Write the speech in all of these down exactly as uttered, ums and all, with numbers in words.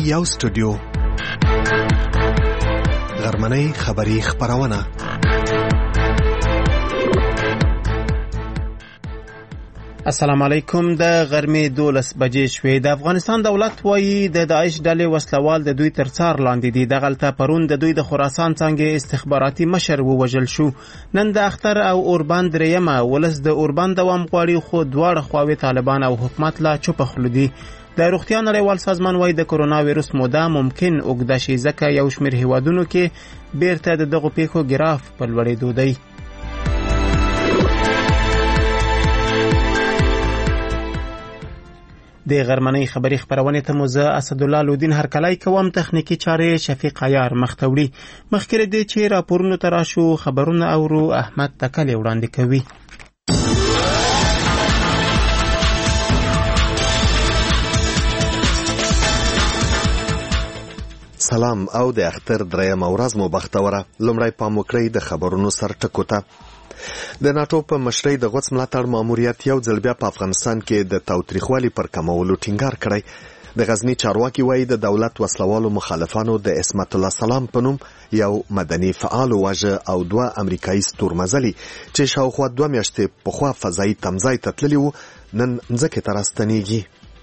یو سټوډیو غرمنۍ خبری خبرونه. السلام علیکم. د غرمې دولس بجې شوې. د افغانستان دولت وایي د داعش ډلې وسلوال د دوی تر څار لاندې دي. دغلته پرون د دوی د خراسان څانګې استخباراتي مشر ووژل شو. نن د اختر او اوربند دریمه ولس د اوربند دوام غواړي، خو دواړه خواوې طالبان او حکومت لا چوپه خوله دي. د روغتیا نړیوال سازمان وایي د کرونا ویروس موده ممکن اوږده شي، ځکه یو شمېر هیوادونو کې بیرته د دغو پیښو ګراف په لوړېدو دی. د غرمنۍ خبری خبرونه ته موزه اسدالله لودین هرکلی کوم. تخنیکی چاره شفیق عیار مختوری. مخکره دې چې راپورونو تراشو خبرونه اورو احمد تکل وړاندې کوي. سلام او د اختر دریم ورځ مو بختوره. لومړی پام وکړئ د خبرونو سر ټکو ته. د ناتو په مشرۍ د غوڅ ملاتړ ماموریت یو ځل بیا په افغانستان کې د تاوتریخوالي پر کمولو ټینګار کړی. د غزنی چارواکي وایي د دولت وسلوالو مخالفانو د اسمت الله سلام په نوم یو مدني فعال وواژه او دوه امریکایي ستورمزلي چې شاوخوا دوه میاشتې پخوا فضایي تمځای ته تللي وو نن مځکې ته راستنېږي.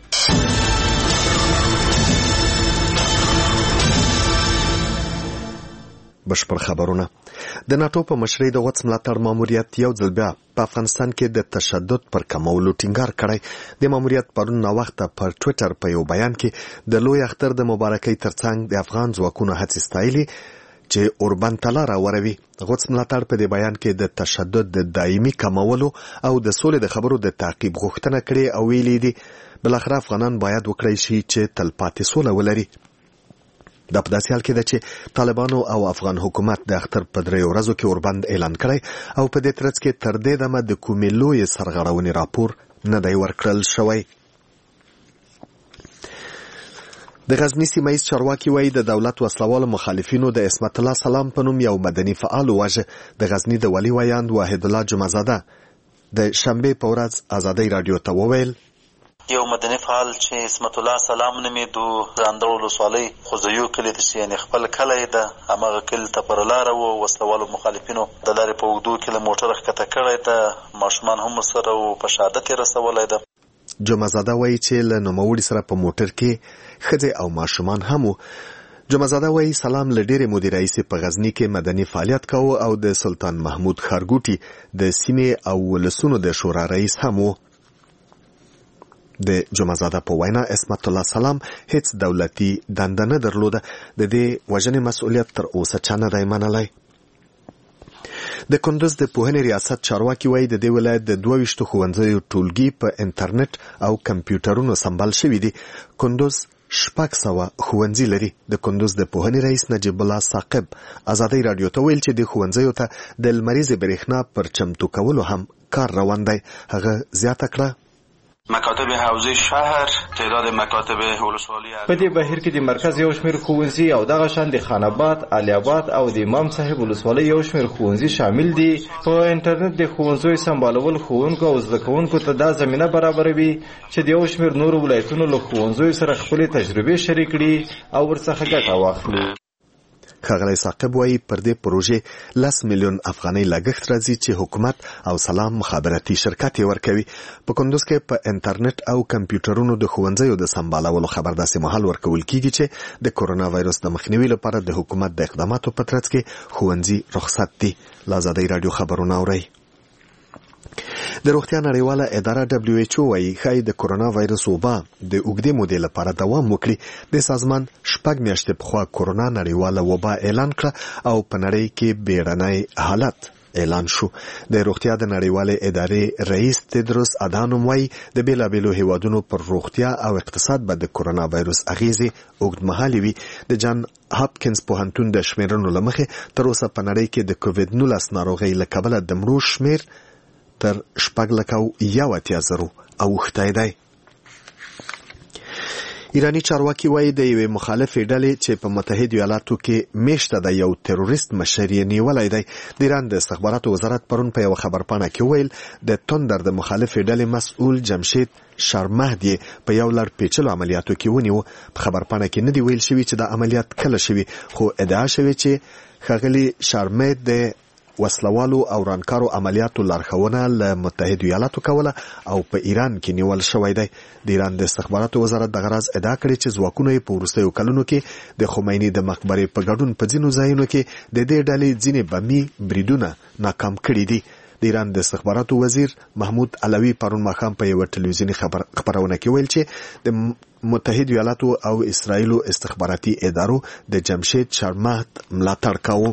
بشپړ خبرونه. د ناتو په مشرۍ د غوڅ ملاتړ ماموریت یو ځل بیا په افغانستان کې د تشدد پر کمولو ټینګار کړی. د ماموریت پرون ناوخته پر ټویټر په یو بیان کې د لوی اختر د مبارکۍ ترڅنګ د افغان ځواکونو هڅې ستایلې چې اوربند ته لاره وروي. غوڅ ملاتړ په دې بیان کې د تشدد د دایمي کمولو او د سولې د خبرو د تعقیب غوښتنه کړې او ویلي دي بلاخره افغانان باید وکړی شي چې تلپاتې سوله ولري. دا په داسې حال کې ده چې طالبانو او افغان حکومت د اختر په دریو ورځو کې اوربند اعلان کړی او په دې ترڅ کې تر دې دمه د کومې لویې سرغړونې راپور نه دی ورکړل شوی. د غزنی سیمه ییز چارواکي وایي د دولت وسلوالو مخالفینو د اسمت الله سلام په نوم یو مدني فعال وواژه. د غزنی د ولي ویاند واحد الله جمعزاده د شنبې په ورځ ازادۍ راډیو ته وویل یو مدني فعال چې اسمت الله سلام نومېدو ځاندړ ولسوالۍ خوځیو کلي ته چې یعنې خپل کلی ده هماغه کلي ته پر لاره و وسلوالو مخالفینو د لارې په اوږدو کې له موټره ښکته کړی ده. ماشومان هم ورسره و په شهادت یې رسولی ده. جمعزاده وایي چې له نوموړي سره په موټر کې ښځې او ماشومان هم و. جمعزاده وایي سلام له ډېرې مودې راهیسې په غزني کې مدني فعالیت کاوه او د سلطان محمود ښارګوټي د سیمې او ولسونو د شورا رئیس هم و. د جمعزاده په وینا اسمت الله سلام هیڅ دولتي دنده نه درلوده. د دې وژنې مسؤلیت تر اوسه چا نه دی منلی. د کندوز د پوهنې ریاست چارواکي وایي د دې ولایت د دوه ویشتو ښوونځیو ټولګي په انټرنیټ او کمپیوټرونو سمبال شوي دي. کندوز شپږ سوه ښوونځي لري. د کندوز د پوهنې رئیس نجیب الله ثاقب ازادۍ راډیو ته ویل چې د ښوونځیو ته د لمریزې برېښنا پر چمتو کولو هم کار روان دی. هغه زیاته کړه مکاتب حوزه شهر تعداد مکاتب ولسوالی په دې بهیر کې د مرکز یو شمېر ښوونځي او دغه شان د خان آباد، علي آباد او د امام صاحب ولسوالۍ یو شمېر ښوونځي شامل دي. په انټرنیټ د ښوونځیو سمبالول ښوونکو او زده کوونکو ته دا زمینه برابروي چې د یو شمېر نورو ولایتونو له ښوونځیو سره خپلې تجربې شریک کړي او ورڅخه ګټه واخلي. ښاغلی ثاقب وایي پر دې پروژې لس میلیون افغانۍ لګښت راځي چې حکومت او سلام مخابراتي شرکت یې ورکوي. په کندوز کې په انټرنیټ او کمپیوټرونو د ښوونځیو د سمبالولو خبر داسې مهال ورکول کیږي چې د کورونا وایرس د مخنیوي لپاره د حکومت د اقداماتو په ترڅ کې ښوونځي رخصت دي. له ازادۍ راډیو خبرونه اورئ. د روغتیا نړیواله اداره دبلیو ایچ او وايي ښایي د کورونا وایرس وبا د اوږدې مودې لپاره دوام وکړي. د سازمان شپږ میاشتې پخوا کورونا نړیواله وبا اعلان کړه او په نړۍ کې بیړنی حالت اعلان شو. د روغتیا د نړیوالې ادارې رئیس تدروس ادانوم وايي د بیلابیلو هیوادونو پر روغتیا او اقتصاد به د کورونا وایرس اغیزې اوږدمهالې وي. د جان هاپکینز پوهنتون د شمیرنو له مخې تر اوسه په نړۍ کې د کووډ نولس ناروغۍ له کبله د مړو شمیر تر شپږ لکه او یو اتیا زرو اوښتی دی. ایرانی چارواکي وایي د یوې مخالفې ډلې چې په متحده ایالاتو کې میشته د یو تروریست مشر یې نیولی دی. د ایران د استخباراتو وزارت پرون په یوه خبرپاڼه کې ویل د تندر د مخالفې ډلې مسؤل جمشید شارمهد په یو لړ پیچلو عملیاتو کې ونیو. په خبرپاڼه کې نه دی ویل شوي چې د عملیات کله شوي، خو ادعا شوي چې ښاغلي شارمهد د وسلوالو او رانکارو عملیاتو لارښوونه له متحده ایالاتو کوله او په ایران کې نیول شوی دی. د ایران د استخباراتو وزارت دغه راز ادعا کړې چې ځواکونه یې په وروستیو کلونو کې د خمیني د مقبرې په ګډون په ځینو ځایونو کې د دې ډلې ځینې بمي بریدونه ناکام کړي دي. د ایران د استخباراتو وزیر محمود علوي پرون ماښام په یوه ټلویزیوني خبرونه کې ویل چې د متحده ایالاتو او اسرائیلو استخباراتي ادارو د جمشید شارمهد ملاتړ کاوه.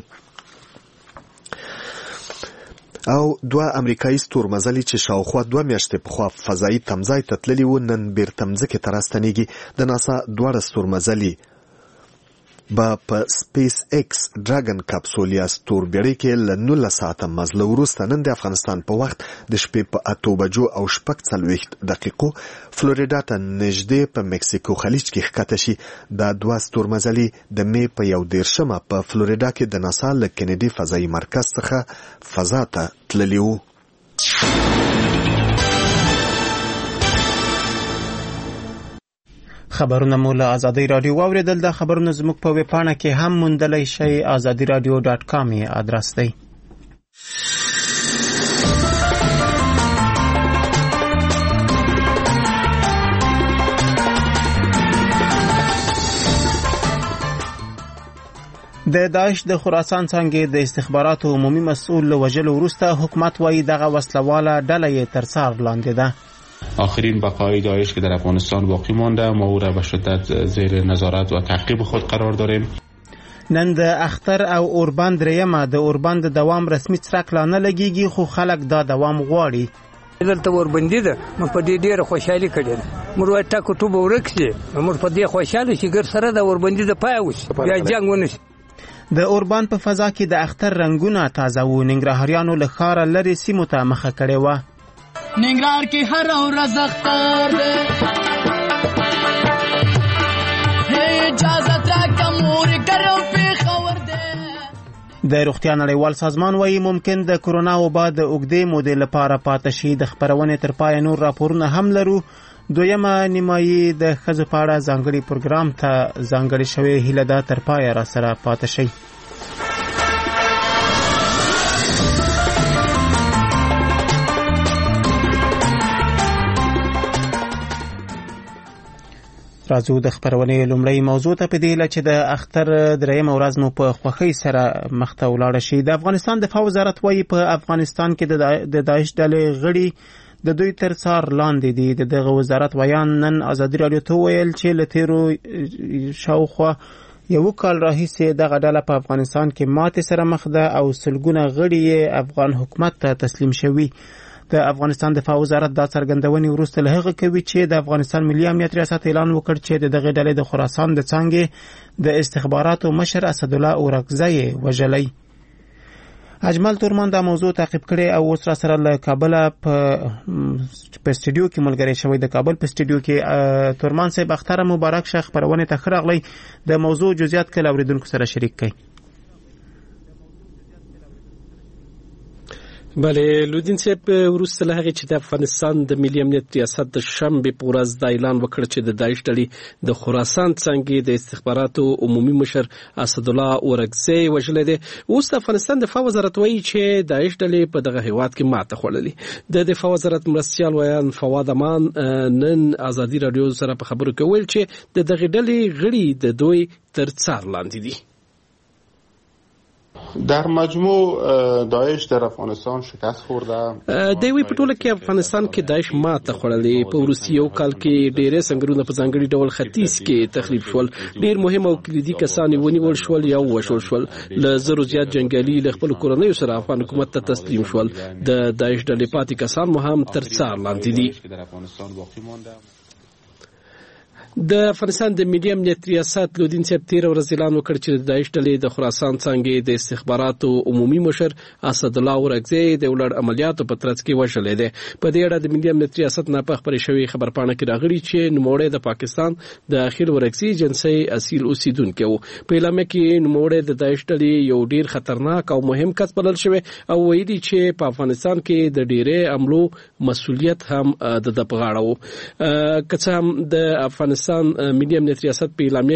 او دوه امریکایي ستورمزلي چې شاوخوا دوه میاشتې پخوا فضایي تمځای ته تللي وو نن بیرته مځکې ته راستنېږي. د ناسا دواړه ستورمزلي به په سپیس ایکس ډراګن کپسول یا ستوربیړۍ کې له نولس ساعته مزله وروسته نن د افغانستان په وخت د شپې په اتو بجو او شپږ څلوېښت دقیقو فلوریډا ته نږدې په مکسیکو خلیج کې ښکته شي. دا دوه ستورمزلي د مې په یو دېرشمه په فلوریډا کې د ناسا له کینیډي فضایي مرکز څخه فضا ته تللي وو. خبرونه مو له ازادي رادیو واوریدل. د خبرونو زموږ په ویب پاڼه کې هم موندلی شئ. ازادي رادیو ډاټ کام یې ادرس دی. د داعش د خراسان څانګې د استخباراتو عمومي مسؤل له وژلو وروسته حکومت وایي دغه وسلواله ډله یې تر څار لاندې ده. آخرین بقای داعش که در افغانستان باقی مانده، ما او را به شدت زیر نظارت و تعقیب خود قرار داریم. نن د اختر او اوربند دریمه د اوربند دوام رسمي څرک لا نه لګیږي، خو خلک دا دوام غواړي. دلته اوربندي ده، موږ په دې ډېره خوشحالي کړې ده. موږ وایو ټاکو ټوبه ورک شي، موږ په دې خوشحاله شي ګر سره د اوربندي د پای وشي بیا جنګ ونه شي. د اوربند په فضا کې د اختر رنگونه تازه وو. ننګرهاریانو له ښاره لرې سیمو ته مخه کړې وه. ننګرهار کې هر ورځ اختر دی، اجازه راکړه مور ګرم پېښور دی. د روغتیا نړیوال سازمان وایي ممکن د کرونا وبا د اوږدې مودې لپاره پاتې شي. د خپرونې تر پایه نور راپورونه هم لرو. دویمه نیمایي د ښځو په اړه ځانګړي پروګرام ته ځانګړې شوې هیله ده تر پایه را سره پاتې شي. راځو د خبرونې لومړی موضوع ته په دې هیله چې د اختر درېیمه ورځ مو په خوښۍ سره مخته ولاړه شي. د افغانستان دفاع وزارت وایي په افغانستان کې د داعش ډلې غړي د دوی تر څار لاندې دي. د دغه وزارت ویان نن ازادي راډیو ته ویل چې له تیرو شاوخوا یو کال راهیسې دغه ډله په افغانستان کې ماتې سره مخ ده او سلګونه غړي یې افغان حکومت ته تسلیم شوي. د افغانستان دفاع وزارت دا څرګندونې وروسته له هغه کوي چې د افغانستان ملي امنیت ریاست اعلان وکړ چې د دغه ډلې د خراسان د څانګې د استخباراتو مشر اسدالله اورکزی وژلی. اجمل تورمان دا موضوع تعقیب کړي او اوس را سره له کابل په په استودیو کې ملګری شوی. د کابل په استودیو کې تورمان صاحب اختر مبارک شه. خبرونه ته خراغلی د موضوع جزئیات کله اوریدونکو سره شریک کړي. بله لودین صاحب، وروسته له هغې چې د افغانستان د ملي امنیت ریاست د شنبې په ورځ دا اعلان وکړ چې د داعش ډلې د خراسان څانګې د استخباراتو عمومي مشر اسدالله اورکزی وژلی دی، اوس د افغانستان دفاع وزارت وایي چې داعش ډلې په دغه هیواد کې ماته خوړلې. د دفاع وزارت مرستیال ویان فواد امان نن ازادي راډیو سره په خبرو کې ویل چې د دغې ډلې غړي د دوی تر څار لاندې دي. در مجموع داعش در افغانستان شکست خورده. د وی په ټوله کې افغانستان کې داعش ماته خوړلې. په وروستي یو کال کې ډېر سنگرونه په ځانګړي ډول ختیځ کې تخریب شول. ډېر مهم او کلیدي کسان ونیول شول یا وشول شول. له زرو زیات جنگیالي له خپل کورنیو سره افغان حکومت ته تسلیم شول. د داعش ډلې پاتې کسان مو هم تر څار لاندې دي. د افغانستان د ملي امنیت ریاست لودین صاحب تیر ورځ اعلان وکړ چې د داعش ډلې د خراسان څنګه د استخباراتو عمومي مشر اسد الله اورګزی د ولړ عملیاتو په ترڅ کې وژل دي. په دې اړه د ملي امنیت ریاست نه په خبري شوی خبرپاڼه کې راغلي چې نوموړی د پاکستان د اخیر اورګزی جنسي اصیل اوسیدونکو و. په اعلان کې نوموړی د داعش ډلې یو ډیر خطرناک او مهم کس بلل شوی او ویلي چې په افغانستان کې د ډیره عملو مسؤلیت هم د دپغاړه و. که هم د افغانستان ملي امنیت ریاست په اعلامیه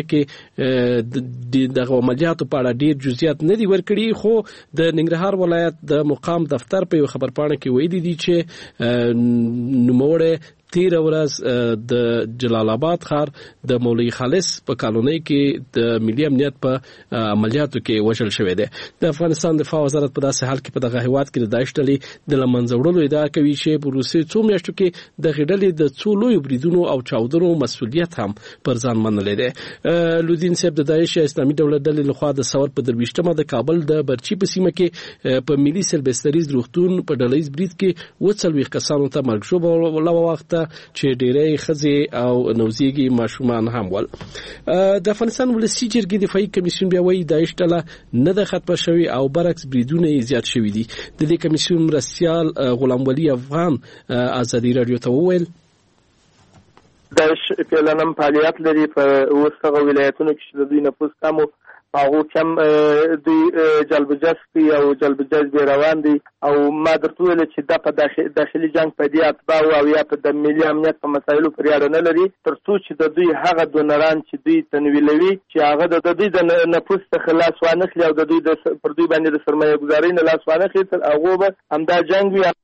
کې د عملیاتو په اړه ډیر جزئیات نه دي ورکړي، خو د ننګرهار ولایت د مقام دفتر په خبرپاڼه کې ویلي دي چې نوموړی تیر ورځ د جلال آباد ښار د مولوی خالص په کالونۍ کې د ملي امنیت په عملیاتو کې وژل شوی دی. د افغانستان دفاع وزارت په داسې حال کې په دغه هیواد کې د داعش ډلې د لمنځه وړلو ادعا کوي چې په روسي څو میاشتو کې د غډلې د څو لوی بریدونو او چاودنو مسؤلیت هم پر ځان منلې ده. لودین صاحب د داعش اسلامي دولت ډلې لخوا د سور په درويشتمه د کابل د برچی په سیمه کې په ملي سلبستریز روغتون په ډلهیز برید کې وڅلوي کسانو ته مرګ شو ولو وخت چې ډېرې ښځې او نوزیږي ماشومان هم ول. د افغانستان ولسي جرګې دفاعي کمیسیون بیا وایي داعش ډله نه ده ختمه شوې او برعکس بریدونه یې زیات شوي دي. د دې کمیسیون مرستیال غلام ولی افغان ازادي راډیو ته وویل داعش فعلا هم فعالیت لري په اوس هغه ولایتونو کې چې د دوی نفوس کم و هغو کم دوی جلب جذب او جلب جذب روان دي او ما درته ویل چې دا په داخلي جنګ په دې اتباعو او یا په د ملي امنیت په مسایلو پورې اړه نه لري تر څو چې د دوی هغه دونران چې دوی تنویلوي چې هغه د دوی د نفوس څخه لاس وانخلي او د دوی پر دوی باندې د سرمایه ګزارۍ نه لاس وانخلي تر هغو به همدا جنګ وي.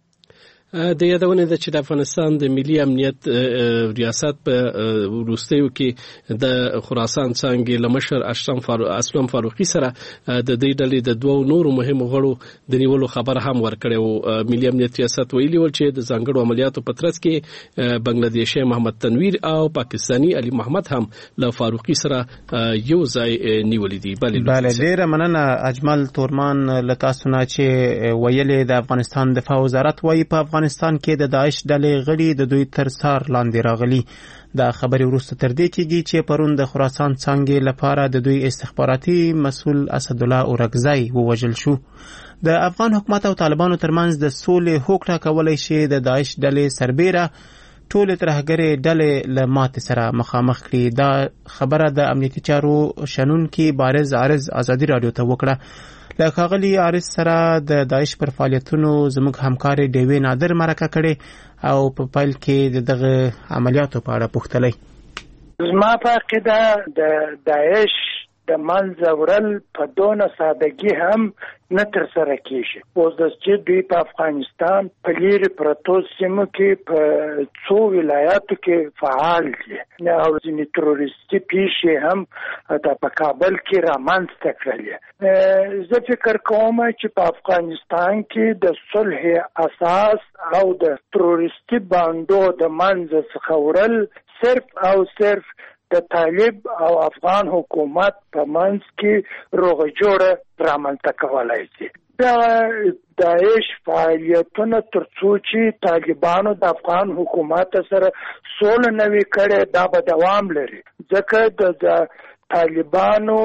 د یادونه ده چې د افغانستان د ملي امنیت ریاست په وروستیو کې د خراسان څنګه لمشر اشرف فاروق اسلام فاروقي سره د دې ډلې د دوو نورو مهمو غړو د نیولو خبر هم ورکړی و. ملي امنیت ریاست ویلي ول چې د ځانګړو عملیاتو په ترڅ کې بنگلادیشي محمد تنویر او پاکستانی علي محمد هم له فاروقي سره یو ځای نیولې دي. بله ډیره مننه اجمل تورمان له تاسو نه چې ویلې د افغانستان دفاع وزارت وایي په افغانستان کې د داعش ډلې غړي د دوی تر څار لاندې راغلي. دا خبرې وروسته تر دې کېږي چې پرون د خراسان څانګې لپاره د دوی استخباراتي مسؤل اسد الله اورګزی ووژل شو. د افغان حکومت او طالبانو ترمنځ د سولې هوکړه کولای شي د داعش ډلې سربیره ټولې ترهګرې ډلې له ماتې سره مخامخ کړي. دا خبره د امنیتي چارو شنونکي بارز عارض ازادي راډیو ته وکړه. له ښاغلي عارض سره د داعش پر فعالیتونو زموږ همکار ډیوې نادر مرکه کړې او په پیل کې د دغه عملیاتو په اړه پوښتلی. زما په عقیده د داعش د منځه وړل په دونه سادګي هم نه ترسره کیږي. اوس د چې دوی په افغانستان په لیرې پرتو سیمو کې په څو ولایاتو کې فعال دي او ځینې تروریستي پیښې هم د په کابل کې رامنځته کړلې. زه فکر کوم چې په افغانستان کې د صلح اساس او د تروریستي بانډو د منځه څخه وړل صرف او صرف د طالب او افغان حکومت په منځ کې روغه جوړه رامنځته کولای شي. دا داعش فعالیتونه تر څو چې طالبانو د افغان حکومت سره سوله نه وي کړې دا به دوام لري ځکه د طالبانو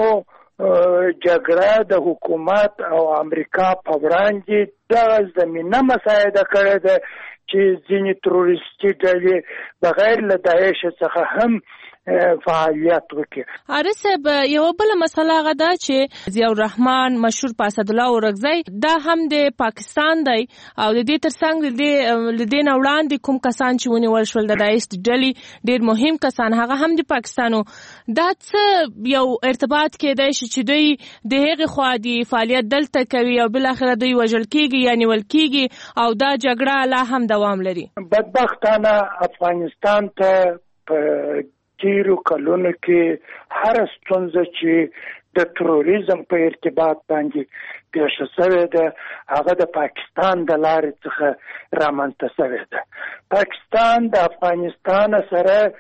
جګړه د حکومت او امریکا په وړاندې د زمینه مساعده کړې ده چې ځینې تروریستي ډلې بغیر له داعش څخه هم فعالیت وکړي. عارض صاحب یو بل مسله غدا چې ضیاء الرحمن مشهور اسد الله اورګزی دا هم د پاکستان دی او د دې ترڅنګ د دې نه وړاندې کوم کسان چې ونیول شول د داعش ډلې ډېر مهم کسان هغه هم د پاکستانو دا څه یو ارتباط کېدای شي چې دوی د هغې خوا د فعالیت دلته کوي او بالاخره دوی وژل کېږي یا نیول کېږي او دا جګړه لا هم دوام لري. بدبختانه افغانستان ته په تیرو کلونو کې هر ستونزه چې د تروریزم په ارتباط باندې پیښه شوې ده هغه د پاکستان د لارې څخه رامنځته شوې ده. پاکستان د افغانستان سره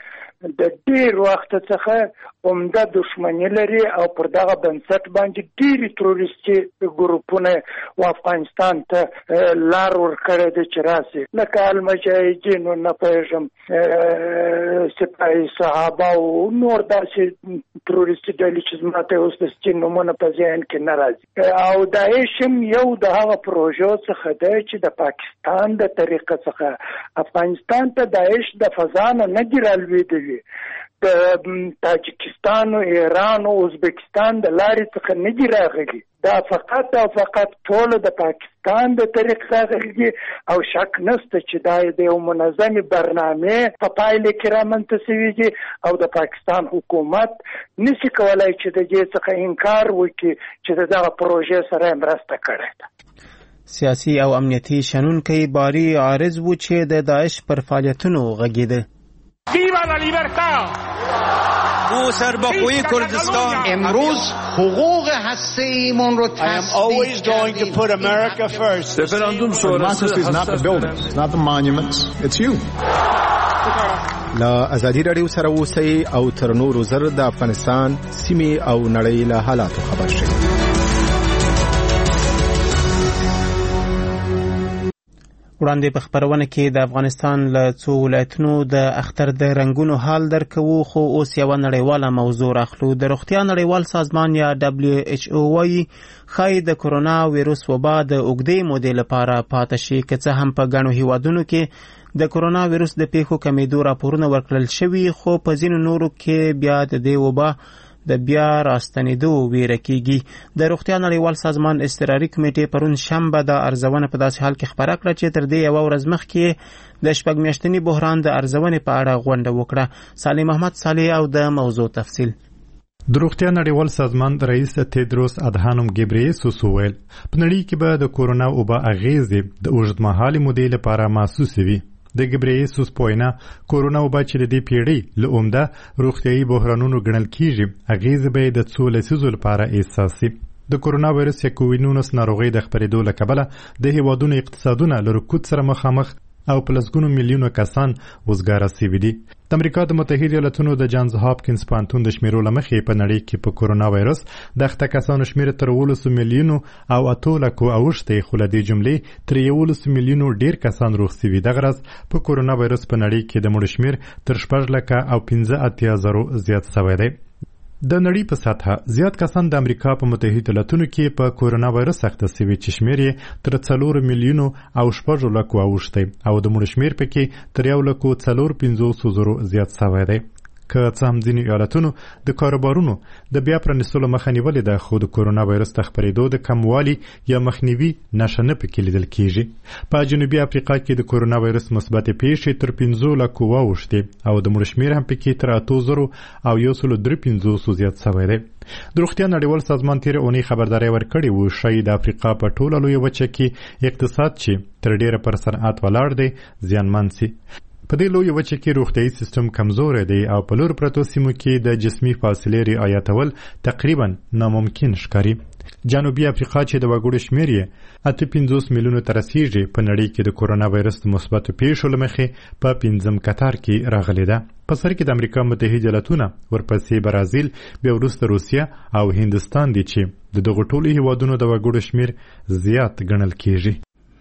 د ډیر وخت څخه عمده دښمني لري او پر دغه بنسټ باندې ډېری تروریستي ګروپونه و افغانستان ته لار ورکړې ده چې راسي لکه المجاهدین او نه پېژم سپاهي صحابه او نور داسې تروریستي ډلې چې زما ته اوس د سپین نومونه په ذهن کې نه راځي او داعش هم یو د هغه پروژو څخه دی چې د پاکستان د طریقه څخه افغانستان ته داعش د فضا نه نه دي رالوېدلي د تاجکستان او ایران او ازبکستان د لارې څخه نه دي راغلي دا فقط او فقط ټول د پاکستان د طریق راغلي او شک نشته چې دا د یو منظم برنامه په پایله کې رامنځته شوی دی او د پاکستان حکومت نشي کولای چې د دې څخه انکار وکړي چې دغه پروژې سره مرسته کړې ده. سیاسي او امنیتي شنونکي باری عارض و چې د داعش پر فعالیتونو غږیده. Viva la libertad! او سرباخوی کردستان امروز حقوق هسته‌ایمون رو always going to put America first. Referendum شورای is not the buildings, it's not the monuments, it's you. لا ازادي رادیو سره اوسئ او تر نورو زر د افغانستان سیمې او نړۍ له حالاتو خبر شئ. وړاندې په خبرونه کې د افغانستان له څو ولایتونو د اختر د رنگونو حال درکوو خو اوس یو نړیواله موضوع راخلو. د روغتیا نړیوال سازمان یا دبلیو ایچ او وايي ښایي د کرونا ویروس وبا د اوږدې مودې لپاره پاتې شي که څه هم په ګڼو هیوادونو کې د کرونا ویروس د پیښو کمیدو راپورونه ورکړل شوي خو په ځینو نورو کې بیا د دې وبا د بیا راستنېدو ویره کیږي. د روغتیا نړیوال سازمان اضطراري کمیټې پرون شنبه د ارزونه په داسې حال کې خبره کړه چې تر دې یوه ورځ مخکې د شپږ میاشتني بحران د ارزونې په اړه غونډه وکړه. صالح محمد صالح او د موضوع تفصیل. د روغتیا نړیوال سازمان رئیس تیدروس ادهانوم ګبریسوس وویل په نړۍ کې به د کورونا وبا اغیزې د اوږدمهالې مودې لپاره محسوسې وي. د ګبریسوس پوینا کورونا وبا چې د دې پیړۍ له عمده روغتیايي بحرانونو ګڼل کیږي اغیزې به د څو لسیزو لپاره احساسي. د کورونا وایرس یا کووډ نولس ناروغۍ د خپرېدو له کبله د هیوادونو اقتصادونه له رکود سره مخامخ او په لسګونو میلیونو کسان وزګاره سوي دي. د امریکا د متحده ایالاتونو د جانز هاپکینز پوهنتون د شمیرو له مخې په نړۍ کې په کورونا وایرس د اخته کسانو شمېر تر اوولسو میلیونو او اتو لکو اوښتی خو له دې جملې تر یولسو میلیونو ډېر کسان روغ سوي. دغه راز په کورونا وایرس په نړۍ کې د مړو شمېر تر شپږ لکه او پنځه اتیا زرو زیات سوی دی. د نړۍ په سطحه زیات کسان د امریکا په متحده ایالاتونو کې په کورونا وایرس اخته سوي چې شمېر یې تر څلور میلیونو او شپږو لکو اوښتی او د مړو شمېر پکې تر یو لکو څلور پنځوسو زرو زیات سوی دی. که څه هم ځینې ایالتونو د کاروبارونو د بیا پرانیستلو مخه نیولې ده خو د کورونا وایرس د خپرېدو د کموالي یا مخنیوي نښه نه پکې لیدل کیږي. په جنوبي افریقا کې د کورونا وایرس مثبتې پیښې تر پنځو لکو واوښتې او د مړو شمېر هم پکې تر اتو زرو او یو سلو درې پنځوسو زیات سوی دی. د روغتیا نړیوال سازمان تېره اونۍ خبرداری ورکړې وه ښایي د افریقا په ټوله لویه وچه کې اقتصاد چې تر ډېره پر صنعت ولاړ دی زیانمن سي. په دې لویه وچه کې روغتیايي سیستم کمزوری دی او په لور پرتو سیمو کې د جسمي فاصلې رعایتول تقریبا ناممکن ښکاري. جنوبي افریقا چې د وګړو شمېر یې اته پنځوس میلیونو ته رسیږي په نړۍ کې د کورونا وایرس د مثبتو پیښو له مخې په پنځم کتار کې راغلې ده. په سر کې د امریکا متحده ایالتونه ورپسې برازیل بیا وروسته روسیه او هندوستان دي چې د دغو ټولو هیوادونو د وګړو شمېر زیات ګڼل کیږي.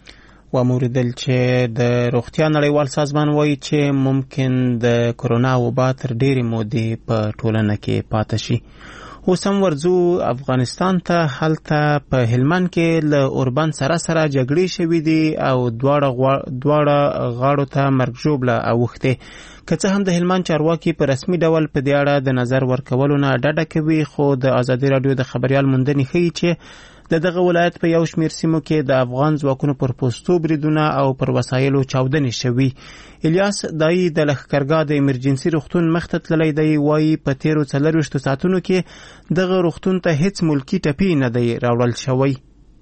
وموردل چې د روغتیا نړیوال سازمان وایي چې ممکن د کورونا وبا تر ډېرې مودې په ټولنه کې پاتې شي. اوس هم ورځو افغانستان ته. هلته په هلمند کې له اوربند سره سره جګړې شوي دي او دواړه غاړو ته مرګ ژوبله اوښتې. که څه هم د هلمند چارواکي په رسمي ډول په دې اړه د نظر ورکولو نه ډډه کوي خو د ازادي راډیو د خبریال موندنې ښیي چې د دغه ولایت په یو شمېر سیمو کې د افغان ځواکونو پر پوستو بریدونه او پر وسایلو چاودنې شوي. الیاس دایي د لښکرګاه د ایمرجنسي روغتون مخته تللی دی. وایي په تېرو څلرویشتو ساعتونو کې دغه روغتون ته هیڅ ملکي ټپي نه دی راوړل شوی.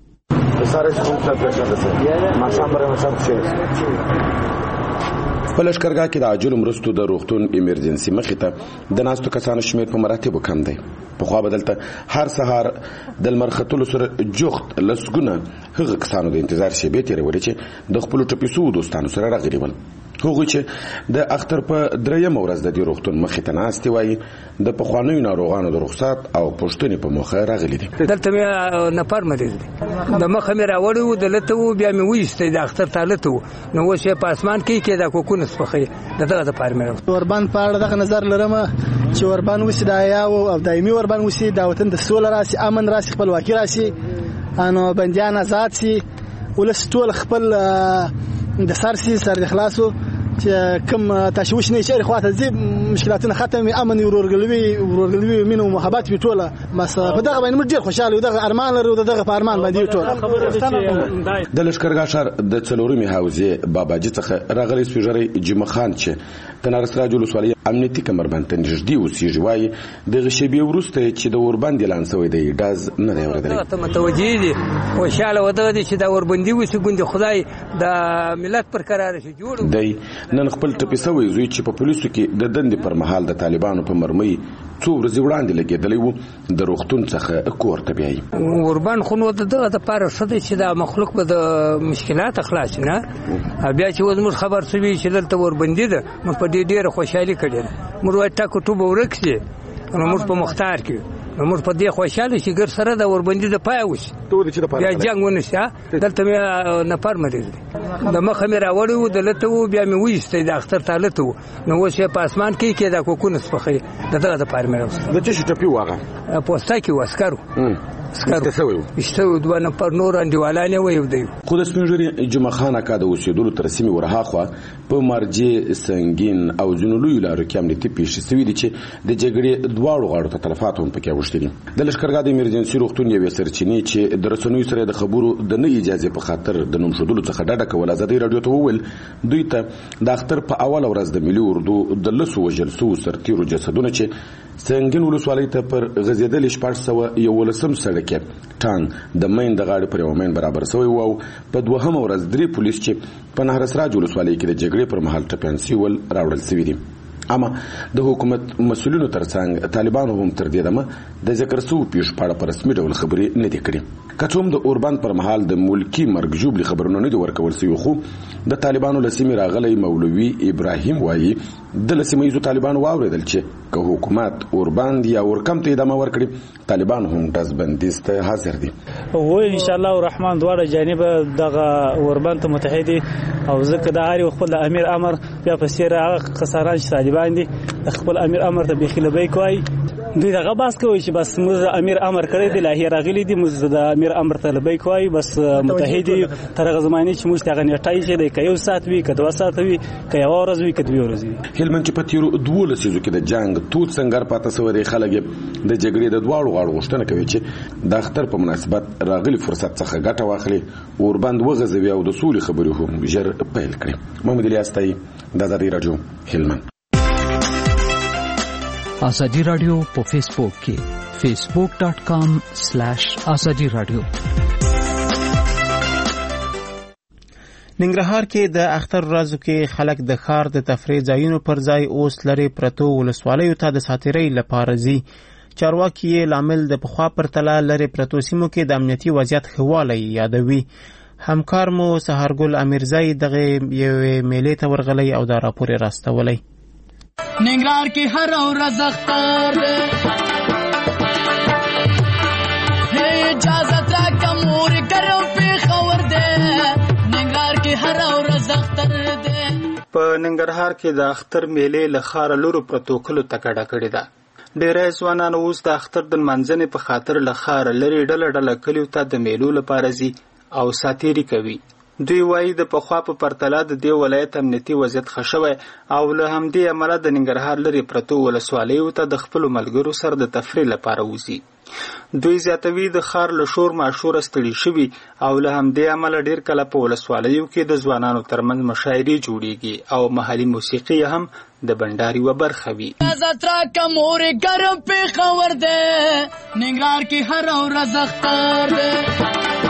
په لښکرګاه کې د عاجلو مرستو د روغتون ایمرجنسي مخې ته د ناستو کسانو شمېر په مراتبو کم دی. پخوا به دلته هر سهار د لمر ختلو سره جوخت لسګونه هغه کسانو د انتظار شېبې تېرولې چې د خپلو ټپي سوو دوستانو سره راغلي ول. هغوی چې د اختر په دریم ورځ د دې روغتون مخې ته ناستې وایي د پخوانیو ناروغانو د رخصت او پوښتنې په موخه راغلي دي. دلته مې نفر مریض دی د مخه مې راوړی و دلته و بیا مې وایستی د اختر تالته و نو اوس یې په اسمان کې کې دا کوکونه سپخوي د دغه دپاره مې راوړی. اوربان په اړه دغه نظر لرم چې اوربان وسي د حیاو او دایمي اوربان وسي دا وطن د سوله راسي امن راسي خپلواکي راسي انو بندیان آزاد سي ولس ټول خپل د سر سي سر د خلاصو چې کوم تشویش نه شي خواته زی مشکلاتونه ختم امن ورورګلوي ورورګلوي مينو محبت په ټوله بس په دغه باندې موږ ډیر خوشاله یو دغه ارمان لرو دغه په ارمان باندې ټوله. د لشکرګاه ښار د څلورمې حوزې باباجي څخه راغلی سپېژری جمعه خان چې د نارسراج ولسوالۍ امنیتي کمربند ته نږدې اوسېږي وایي دغه شېبې وروسته چې د اوربند اعلان شوی دی ډاز نه دی اورېدلی. ته متوجه دي خوشاله ودغه دي چې دا اوربندي وسي ګوندې خدای د ملت پر قرار شي جوړ دی. نن خپل ټپي سوی زوی چې په پولیسو کې د دندې پر مهال د طالبانو په مرمۍ څو ورځې وړاندې لګېدلی و د روغتون څخه کور ته بیایي. اوربند خو نو دغه دپاره ښه دی چې دا مخلوق به د مشکلات خلاص نه بیا چې اوس موږ خبر شوي چې دلته اوربندي ده موږ په دې ډېره خوشحالي کړې ده. موږ وایي ټاکو ټوبه ورک شي نو موږ په مختار کې موږ په دې خوشاله چې ګر سره د اوربندي د پای وشي بیا جنګ ونه شي. دلته مې نفر مریض دی د مخه مې راوړی و دلته و بیا مې وایستی د اختر تالته و نو اوس یې په اسمان کې کې دا کوکونه سپخوي د دغه دپاره مې راوستل. د څه شي ټپي و هغه پوسته کې و عسکر و سکارو سوي اشتو دوه نفر نور انډیوالانه وي دی. خو د سپینږیري جمعه خان اکا د اوسېدلو تر سیمې ورهاخوا په مارجې سنگین او ځینو لویو لارو کې امنیتي پیښې سوي دي چې د جګړې دواړو غاړو ته تلفات هم پکې اوښتي دي. د لښکرګاه د ایمرجنسي روغتون یوې سرچینې چې د رسنیو سره د خبرو د نه اجازې په خاطر د نوم ښودلو څخه ډډه کوله ازادي راډیو ته وویل دوی ته د اختر په اوله ورځ د ملي اردو د لسو وژل سوو سرتیرو جسدونه چې سنگین ولسوالۍ ته پر غځېدلې شپږ سوه یولسم سړک ټانګ د مین د غاړې پر یو مین برابر شوی و او په دوهمه ورځ درې پولیس چې په نهرسراج ولسوالۍ کې د جګړې پر مهال ټپیان سوي راوړل شوي دي. اما د حکومت مسؤلینو ترڅنګ طالبانو هم تر دې دمه د ذکر شوو پیښو په اړه په رسمي ډول خبرې نه دي کړې. که څه هم د اوربند پر مهال د ملکي مرګ ژوبلې خبرونه نه دي ورکول شوي خو د طالبانو له سیمې راغلی مولوي ابراهیم وایي د له سیمه ییزو طالبانو واورېدل چې که حکومت اوربند یا اورکم ته ادامه ورکړي طالبان هم ډز بندیز ته حاضر دي. و ان شاء الله الرحمن دواړه جانب دغه اوربند ته متحد او ځکه د هر خپل امیر امر بیا په سیر هغه خساران چې طالبان دي خپل امیر امر ته بخیله به کوي دوی دغه باس کوي چې بس موږ امیر امر کړی دی لاهي راغلي دي موږ د امیر امر ته لبی کوي بس متحد تر هغه زمانه چې موږ ته غنټای شي د یو ساعت وی کډوا ساعت وی کیا ورځ وی کډوی ورځ وی. هلمند چې په تیرو دوه لسیزو کې د جنگ توت څنګه پاتې سوی خلک د جګړې د دواړو غاړو غوښتنه کوي چې د اختر په مناسبت راغلي فرصت څخه ګټه واخلي اوربند وغځوي او د سولې خبرې هم ژر پیل کړي. محمد الیاس تای د ازادي راډیو هلمند. ازادي راډیو په فیسبوک کې facebook dot com slash ازادي راډیو. ننګرهار کې د اختر ورځو کې خلک د ښار د تفریح ځایونو پر ځای اوس لري پرتو ولسوالیو ته د ساتیرۍ لپاره ځي. چارواکي یې لامل د پخوا پرتله لري پرتو سیمو کې د امنیتي وضعیت ښه والی یادوي. همکار مو سهارګل امیرزی دغه یوې میلې ته ورغلی او دا راپور یې راستولی. ننګرهار کې هر ورځ اختر دی اجازه راکړه مور ګرم پېښور دی ننګرهار کې هر ورځ اختر دی. په ننګرهار کې د اختر میلې له ښاره لورو پرتو کلو ته کډه کړې ده. ډېری ځوانان اوس د اختر د لمانځنې په خاطر له ښاره لرې ډله ډله کلیو ته د میلو لپاره ځي او ساتیري کوي. دوی وایي د پخوا په پرتله د دې ولایت امنیتي وضعیت ښه شوی او له همدې امله د ننګرهار لرې پرتو ولسوالیو ته د خپلو ملګرو سره د تفریح لپاره وځي. دوی زیاتوي د ښار له شور ماشوره ستړي شوي او له همدې امله ډېر کله په ولسوالیو کې د ځوانانو ترمنځ مشاعرې جوړیږي او محلي موسیقي هم د بنډاري و برخه وي. زترا کمور ګرم پېښور دی ننګرهار کې هر ورځ اختر دی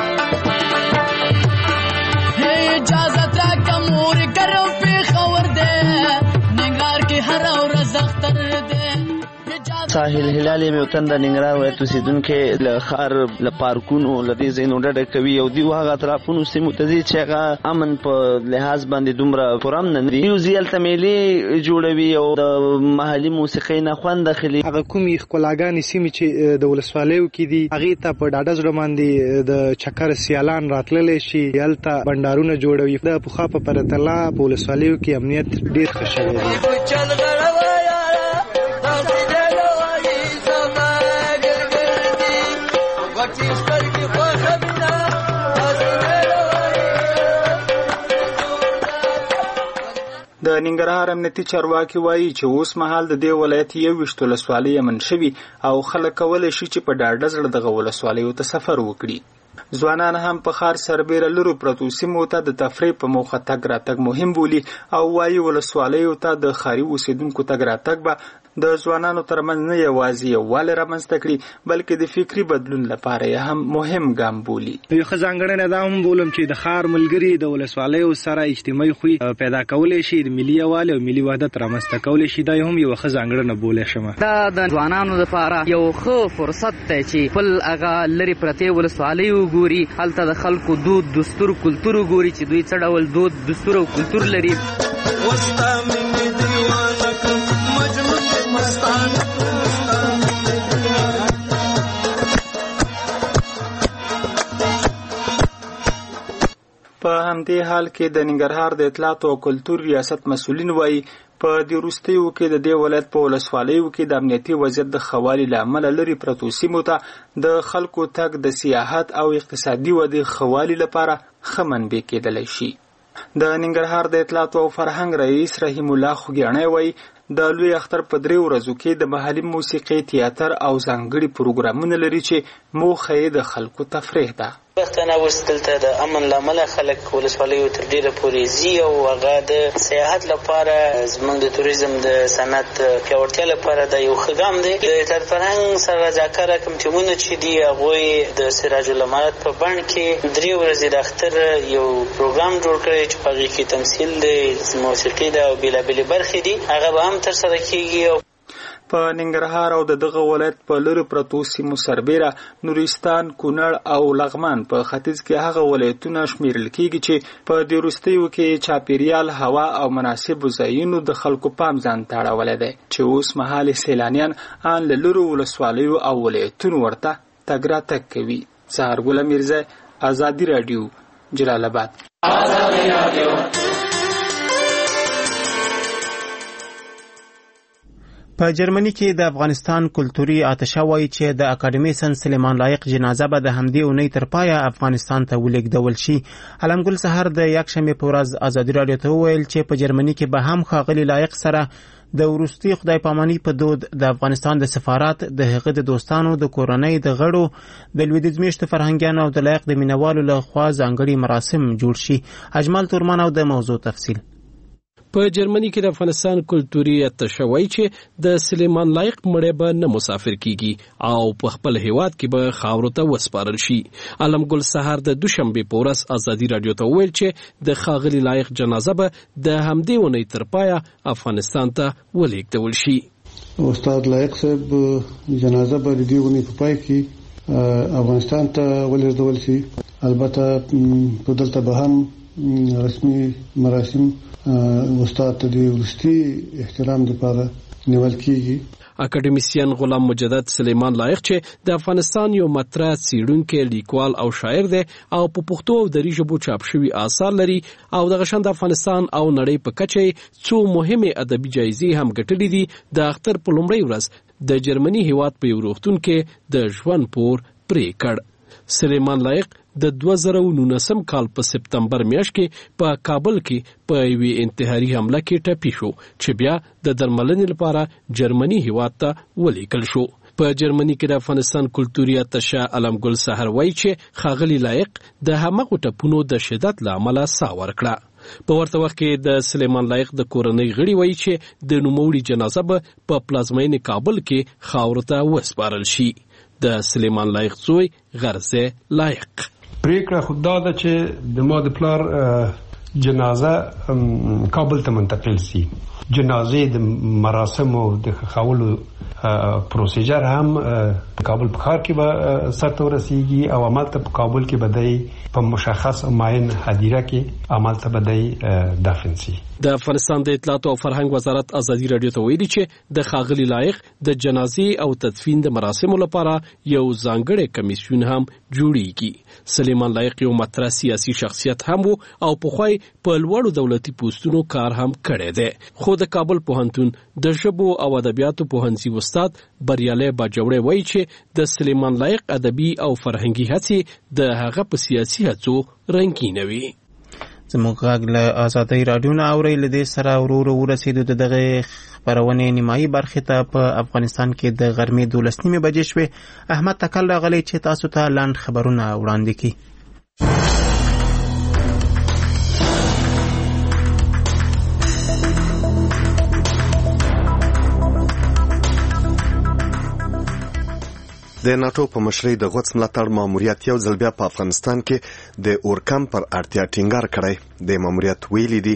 اجازت راکړه مور ګرم پېښور دی ننګرهار کې هر ورځ اختر دی. ساحل هلال یې وطن د ننګرهار ولایت اوسېدونکي له ښار له پارکونو له دې ځایونو ډډه کوي او دوی هغه اطرافونو سیمو ته ځي چې هغه امن په لحاظ باندې دومره پرامن نه دي. دوی هلته میلې جوړوي او د محلي موسیقۍ نه خوند اخلي. هغه کومې ښکلاګانې سیمې چې د ولسوالیو کې دي هغې ته په ډاډه زړه باندې د چکر سیالان راتللی شي، هلته بنډارونه جوړوي. د پخوا په پرتله په ولسوالیو کې امنیت ډېر ښه شوی دی. د ننګرهار امنیتي چارواکي وایي چې اوس مهال د دې ولایت یو ویشت ولسوالۍ امن شوي او خلک کولی شي چې په ډاډه زړه دغه ولسوالیو ته سفر وکړي. ځوانان هم په ښار سربیره لرو پرتو سیمو ته د تفریح په موخه تګ راتګ مهم بولي او وایي ولسوالیو ته د ښاري اوسېدونکو تګ راتګ به د ځوانانو ترمنځ نه یوازې یووالی رامنځته کړي بلکې د فکري بدلون لپاره یې هم مهم ګام بولي. یو ښه ځانګړنه دا هم بولم چې د ښار ملګري د ولسوالیو سره اجتماعي خوی پیدا کولی شي، د ملي یووالي او ملي وحدت رامنځته کولی شي. دا هم یو ښه ځانګړنه بولی شم. دا د ځوانانو لپاره یو ښه فرصت دی چې خپل هغه لرې پرتې ولسوالۍ وګوري، هلته د خلکو دود دستور کلتور وګوري چې دوی څه ډول دود دستور او کلتور لري. په همدې حال کې د ننګرهار د اطلاعات او کلتور ریاست مسؤلین وایي په دې وروستیو کې د دې ولایت په ولسوالیو کې د امنیتي وضعیت د ښه والي له امله لرې پرتو سیمو ته د خلکو تګ د سیاحت او اقتصادي ودې ښه والي لپاره ښه منبع کېدلی شي. د ننګرهار د اطلاعات او فرهنګ رئیس رحیم الله خوګیاڼی وایي د لوی اختر په درې ورځو کې د محلي موسیقۍ، تیاتر او ځانګړي پروګرامونه لري چې موخه یې د خلکو تفریح ده. پښتانه اوس دلته د امن له امله خلک ولسوالیو تر ډېره پورې ځي او هغه د سیاحت لپاره زموږ د توریزم د صنعت پیاوړتیا لپاره دا یو ښه ګام دی. د تر فرهنګ سره رضاکاره کوم ټیمونه چې دي هغوی د سراج الامارات په بڼ کې درې ورځې د اختر یو پروګرام جوړ کړی چې په هغې کې تمثیل دی، موسیقي ده او بېلابېلې برخې دي، هغه به هم ترسره کېږي. په ننګرهار او د دغه ولایت په لرې پرتو سیمو سربیره نورستان، کونړ او لغمان په ختیځ کې هغه ولایتونه شمیرل کېږي چې په دې وروستیو کې چاپیریال، هوا او مناسبو ځایونو د خلکو پام ځان ته اړولی دی چې اوس مهال سیلانیان ان له لرو ولسوالیو او ولایتونو ورته تګ راتګ کوي. سهارګله میرزا، ازادي راډیو، جلال آباد. ازادي راډیو. په جرمني کې د افغانستان کلتوري آتشه وایي چې د اکاډمیسن سلیمان لایق جنازه به د همدې اونۍ تر پایه افغانستان ته ولېږدول شي. علمګل سحر د یکشنبې په ورځ ازادي راډیو ته وویل چې په جرمني کې به هم ښاغلي لایق سره د وروستي خدای پاماني په دود د افغانستان د سفارت، د هغه د دوستانو، د کورنۍ د غړو، د لویدیځ میشتو فرهنګیانو او د لایق د مینوالو له خوا ځانګړي مراسم جوړ شي. اجمل تورمان او د موضوع تفصیل. په جرمني کې د افغانستان کلتوري آتشه وایي چې د سلیمان لایق مړی به نه مسافر کیږي او په خپل هیواد کې به خاورو ته وسپارل شي. علمګل سحر د دوشنبې په ورځ ازادي راډیو ته وویل چې د ښاغلي لایق جنازه به د همدې اونۍ تر پایه افغانستان ته ولېږدول شي. استاد لایق صاحب جنازه به د دې اونۍ په پای کې افغانستان ته ولېږدول شي. البته په دلته به هم رسمي مراسم استاد ته د وروستي احترام لپاره نیول کیږي. اکاډمیسین غلام مجدد سلیمان لایق چې د افغانستان یو مطرح څیړونکی، لیکوال او شاعر دی او په پښتو او دري ژبو چاپ شوي آثار لري او دغه شان د افغانستان او نړۍ په کچه څو مهمه ادبي جایزې هم ګټلې دي. د اختر په لومړۍ ورځ د جرمني هیواد په یو روغتون کې د ژوند پور پرې کړ. سلیمان لایق د دوه زره نولسم کال په سپتمبر میاشت کې په کابل کې په یوې انتحاري حمله کې ټپي شو چې بیا د درملنې لپاره جرمني هیواد ته ولېږل شو. په جرمني کې د افغانستان کلتوري آتشه علمګل سحر وایي چې ښاغلي لایق د همغو ټپونو د شدت له امله ساه ورکړه. په ورته وخت کې د سلیمان لایق د کورنۍ غړي وایي چې د نوموړي جنازه به په پلازمینې کابل کې خاورو ته وسپارل شي. د سلیمان لایق زوی غرزه لایق پریکړه خو دا ده چې د ما د پلار جنازه کابل ته منتقل سي. جنازه د مراسم او د خولو پروسیجر هم کابل په ښار کې به سرته ورسیږي او عمل ته په کابل کې به دی په مشخص معین هدیره کې عمل ته به دی دفن سي. د افغانستان د اطلاعات او فرهنګ وزارت ازادي رادیو ته ویلي چې د ښاغلي لایق د جنازې او تدفین د مراسمو لپاره یو ځانګړی کمیسیون هم جوړیږي. سلیمان لایق یو مطرح سیاسي شخصیت هم وو او پخوای په لوړو دولتي پوسټونو کار هم کړی دی. خو د کابل پوهنتون د ژبو او ادبیاتو پوهنځي استاد بریالي باجوړی وایي چې د سلیمان لایق ادبي او فرهنګي هڅې د هغه په سیاسي هڅو رنګینوي. زموږ غږ له ازادۍ راډیو نه اورئ. له دې سره ورو ورو ورسېدو د دغه خپرونې نیمایي برخې ته. په افغانستان کې د غرمې دولس نیمې بجې شوې. احمد تکل راغلی چې تاسو ته لنډ خبرونه وړاندې کړي. د ناتو په مشرۍ د غوڅ ملاتړ ماموریت یو ځل بیا په افغانستان کې د اورکم پر اړتیا ټینګار کړی. د ماموریت ویلي دي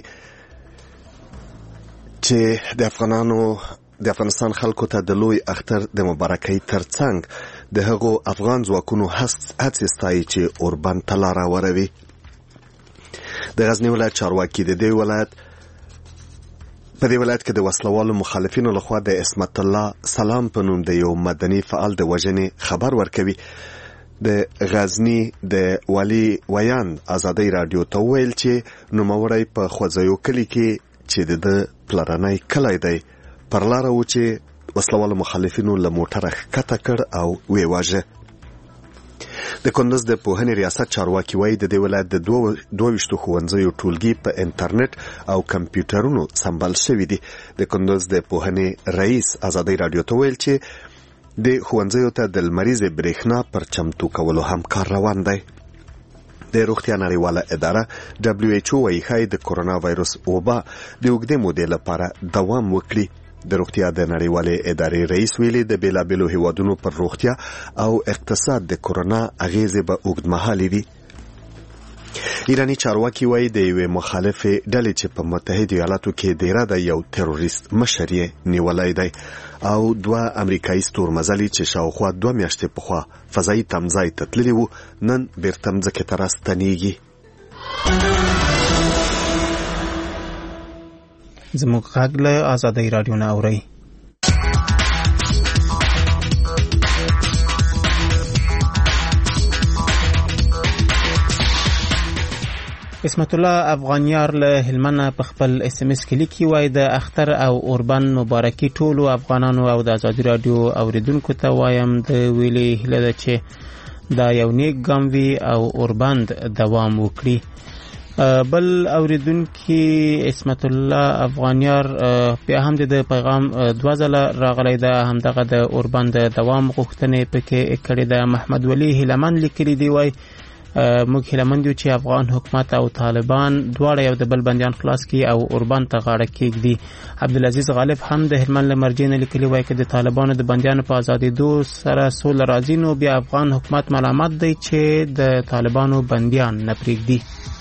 چې د افغانانو د افغانستان خلکو ته د لوی اختر د مبارکۍ ترڅنګ د هغو افغان ځواکونو هڅې ستایي چې اوربند ته لاره وروي. د غزني ولایت چارواکي د دې ولایت په دې ولایت کې د وسلوالو مخالفینو لخوا د اسمت الله سلام په نوم د یو مدني فعال د وژنې خبر ورکوي. د غزني د والي ویان ازادۍ راډیو ته وویل چې نوموړی په خوځیو کلي کې چې د پلرنی کلی دی پر لاره و چې وسلوالو مخالفینو له موټره ښکته کړ او ویې واژه. د کندز د پوهنې ریاست چارواکي وایي د دې ولایت د دوه ویشتو ښوونځیو ټولګي په انټرنیټ او کمپیوټرونو سمبال شوي دي. د کندز د پوهنې رئیس ازادۍ راډیو ته ویل چې د ښوونځیو ته د لمریزې برېښنا پر چمتو کولو هم کار روان دی. د روغتیا نړیواله اداره دبلیو ایچ او وایي ښایي د کورونا وایرس وبا د اوږدې مودې لپاره دوام وکړي. د روغتیا د نړیوالې ادارې رئیس ویلي د بیلابیلو هیوادونو پر روغتیا او اقتصاد د کورونا اغیزې به اوږدمهالې وي. ایرانی چارواکي وایي د یوې مخالفې ډلې چې په متحده ایالاتو کې دیره ده یو تروریست مشر یې نیولی دی او دوه امریکایي ستورمزلي چې شاوخوا دوه میاشتې پخوا فضایي تمځای ته تللي وو نن بیرته مځکې ته راستنیږي. زموږ غږ له ازادۍ راډیو نه اورئ. اسمت الله افغانیار له هلمند په خپل اس ام اس کې لیکي وای د اختر او اوربند مبارکي ټولو افغانانو او د ازادۍ راډیو اوریدونکو ته وایم د ویلي هیله ده چې دا یو نیک ګام وي او اوربند دوام وکړي. بل اوریدونکو اسمت الله افغانیار په هم د پیغام دوه ځله راغلی ده همدغه د اوربند دوام غوښتنې پکې کړې ده. محمد ولی هلمند لیکلی دی وای موږ هلمند یو چې افغان حکومت او طالبان دواړه یو د بل بندیان خلاص کړي او اوربند ته غاړه کېږدي. عبدالعزیز غالب هم د هلمند له مرجع نه لیکلي وای چې د طالبانو د بندیانو په ازادېدو سره سوله راځي نو بیا افغان حکومت ملامت دی چې د طالبانو بندیان نه پرېږدي.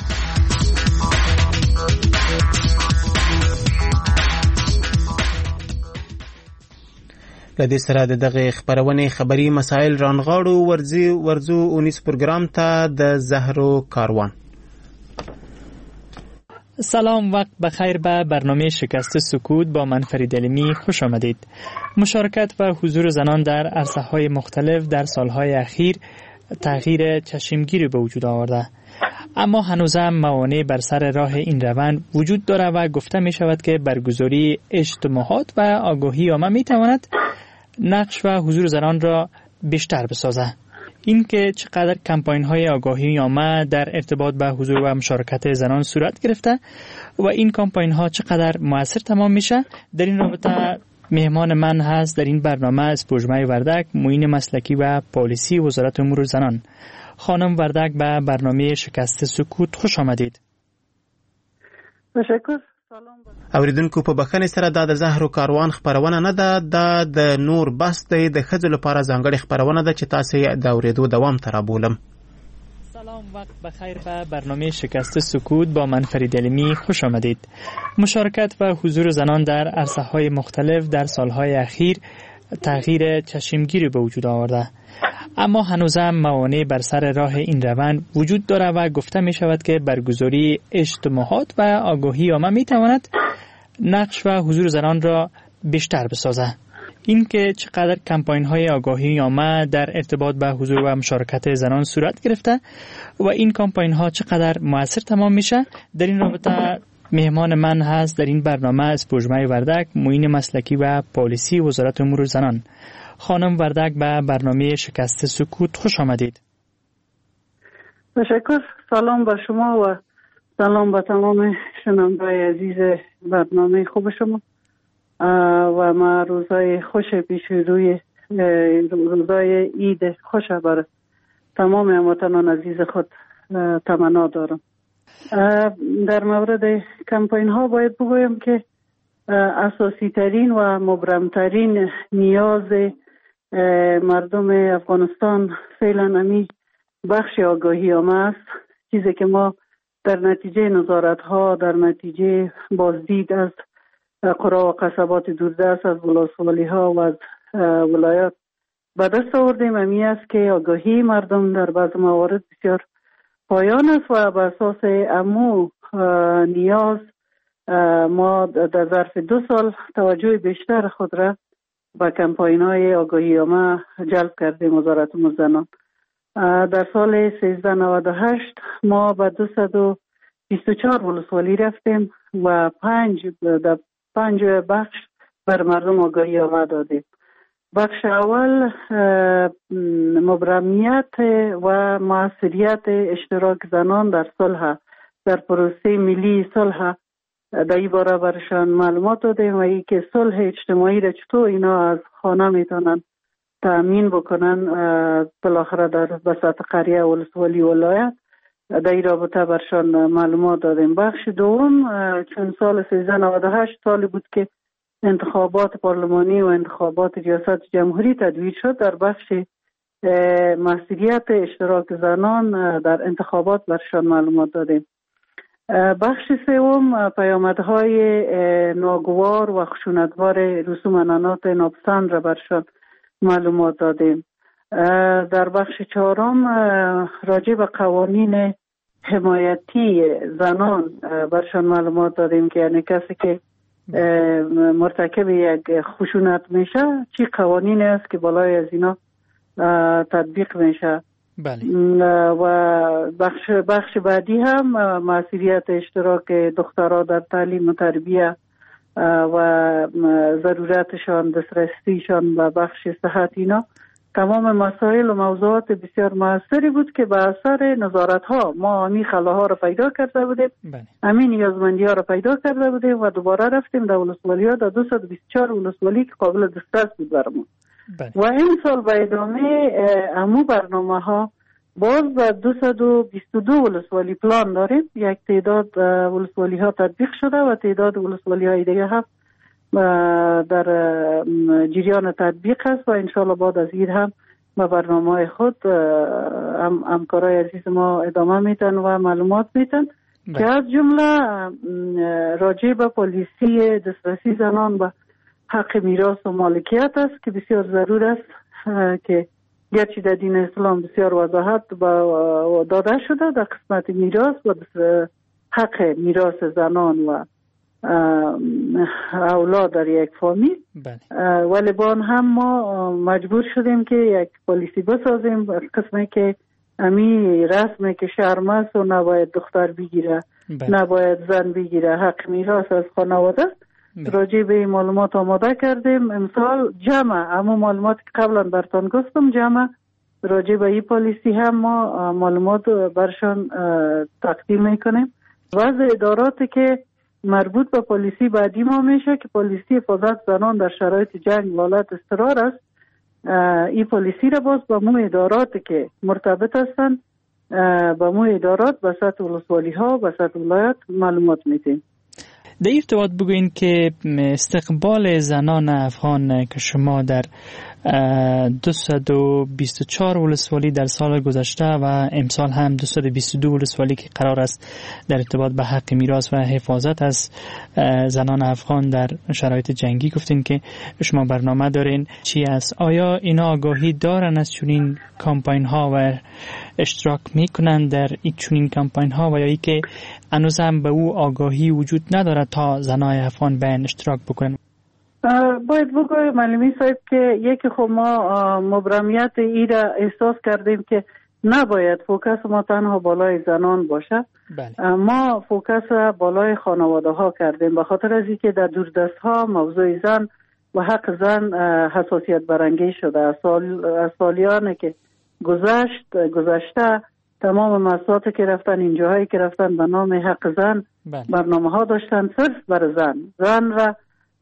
لدې سره د دغه خبرونه خبري مسائل رانغاړو ورزي ورزو اونیس پروگرام ته د زهرو کاروان. سلام، وقت بخیر. به برنامه شکست سکوت با من فرید علمی خوش آمدید. مشارکت و حضور زنان در عرصه‌های مختلف در سالهای اخیر تغییر چشمگیری به وجود آورده، اما هنوزم موانع بر سر راه این روند وجود دارد و گفته می شود که برگزاری اجتماعات و آگاهی عامه می تواند نقش و حضور زنان را بیشتر بسازد. این که چقدر کمپاین های آگاهی عامه در ارتباط به حضور و مشارکت زنان صورت گرفته و این کمپاین ها چقدر موثر تمام میشه، در این رابطه مهمان من هست در این برنامه اسپوژمه وردک، معین مسلکی و پالیسی وزارت امور زنان. خانم وردک به برنامه شکست سکوت خوش آمدید. تشکر. اوریدونکو په بخښنې سره دا د زهرو کاروان خبرونه نه ده، دا د نور بس دی د ښځو لپاره ځانګړې خبرونه ده چې تاسو یې د اوریدو دوام ته رابولم. سلام، وقت بخیر به برنامه شکست سکوت با من فرید علمی خوش آمدید. مشارکت و حضور زنان در عرصه‌های مختلف در سالهای اخیر تغییر چشمگیری به وجود آورده، اما هنوزم موانع بر سر راه این روند وجود داره و گفته می شود که برگزاری اجتماعات و آگاهی عامه می تواند نقش و حضور زنان را بیشتر بسازه. این که چقدر کمپاین های آگاهی عامه در ارتباط به حضور و مشارکت زنان صورت گرفته و این کمپاین ها چقدر موثر تمام میشه، در این رابطه مهمان من هست در این برنامه اسپوژمه وردک، معین مسلکی و پالیسی وزارت امور زنان. خانم وردک به برنامه شکست سکوت خوش آمدید. تشکر. سلام به شما و سلام به تمام شنوندگان عزیز برنامه خوب شما و ما روزای خوش پیش روی روزای عید خوش بر تمام هموطنان عزیز خود تمنا دارم. در مورد کمپاین ها باید بگویم که اساسی ترین و مبرم ترین نیاز مردم افغانستان فعلا امی بخش آگاهی عامه است، چیزی که ما در نتیجه نظارت ها، در نتیجه بازدید از قرا و قصبات دوردست، از ولسوالی ها و از ولایات به دست آوردیم. امی است که آگاهی مردم در بعض موارد بسیار پایان است و به اساس امو نیاز ما در ظرف دو سال توجه بیشتر خود را به کمپاین های آگاهی عامه جلب کردیم. وزارت امور زنان در سال سیزده نود و هشت ما به دویست و بیست و چهار ولسوالی رفتیم و پنج در پنج بخش بر مردم آگاهی عامه دادیم. بخش اول مبرمیت و موثریت اشتراک زنان در صلح، در پروسه ملی صلح، در این باره برشان معلومات دادیم و ای که صلح اجتماعی را چطور اینا از خانه میتونن تأمین بکنن بالاخره در بساط قریه ولسوالی ولایت، در این رابطه برشان معلومات دادیم. بخش دوم چون سال سیزده نود و هشت سالی بود که انتخابات پارلمانی و انتخابات ریاست جمهوری تدویر شد، در بخش مسئولیت اشتراک زنان در انتخابات برشان معلومات دادیم. بخش سوم پیامدهای ناگوار و خشونتبار رسوم عنعنات ناپسند را برشان معلومات دادیم. در بخش چهارم راجع به قوانین حمایتی زنان برشان معلومات دادیم که یعنی کسی که مرتکب یک خشونت میشه چی قوانین است که بالای از اینا تطبیق میشه. بله. و بخش بخش بعدی هم مسئولیت اشتراک دخترها در تعلیم و تربیه و ضرورتشان، دسترسیشان به بخش صحت، اینا تمام مسائل و موضوعات بسیار موثری بود که به اثر نظارت ها ما همین خلاها را پیدا کرده بودیم، همین نیازمندی ها را پیدا کرده بودیم و دوباره رفتیم در ولسوالی ها، در دویست و بیست و چهار ولسوالی که قابل دسترس بود برامون. و این سال به ادامه امو برنامه ها باز به دویست و بیست و دو ولسوالی پلان داریم. یک تعداد ولسوالی ها تطبیق شده و تعداد ولسوالی های دیگه هم در جریان تطبیق است و انشالله بعد از این هم به برنامه های خود همکارای عزیز ما ادامه میتن و معلومات میتن که از جمله راجع به پالیسی دسترسی زنان به حق میراث و مالکیت است که بسیار ضرور است که گرچه در دین اسلام بسیار وضاحت داده شده در قسمت میراث و حق میراث زنان و اولاد در یک فامیل، ولی بان هم ما مجبور شدیم که یک پالیسی بسازیم قسمی که امی رسمه که شرم است و نباید دختر بگیره، نباید زن بگیره، حق میراث از خانواده. راجع به این معلومات آماده کردیم. امسال جمع اما معلومات که قبلا برتان گفتم جمع راجع به این پالیسی هم ما معلومات برشان تقدیم میکنیم. وضع اداراتی که مربوط به پالیسی بعدی ما میشه که پالیسی حفاظت زنان در شرایط جنگ و حالت اضطرار است. این پالیسی را باز با مو اداراتی که مرتبط هستند با مو ادارات به سطح ولسوالی ها به سطح ولایت معلومات میدیم. در ارتباط بگوین که استقبال زنان افغان که شما در دویست و بیست و چهار ولسوالی در سال گذشته و امسال هم دویست و بیست و دو ولسوالی که قرار است در ارتباط به حق میراث و حفاظت از زنان افغان در شرایط جنگی. گفتین که شما برنامه دارین، چی است؟ آیا اینا آگاهی دارن از چنین کامپاین ها و اشتراک میکنن در این چنین کامپاین ها و یا ای که هنوز هم به او آگاهی وجود نداره تا زنای افغان به اشتراک بکنن؟ باید بگویم معلمی صاحب که یکی خب ما مبرمیت ای را احساس کردیم که نباید فوکس ما تنها بالای زنان باشه. بله. ما فوکس بالای خانواده ها کردیم به خاطر از اینکه در دوردست ها موضوع زن و حق زن حساسیت برانگیز شده. از سال از سالیانه که گذشت گذشته تمام مسائلی که رفتن اینجاهایی که رفتن به نام حق زن بله. برنامه ها داشتن صرف بر زن زن را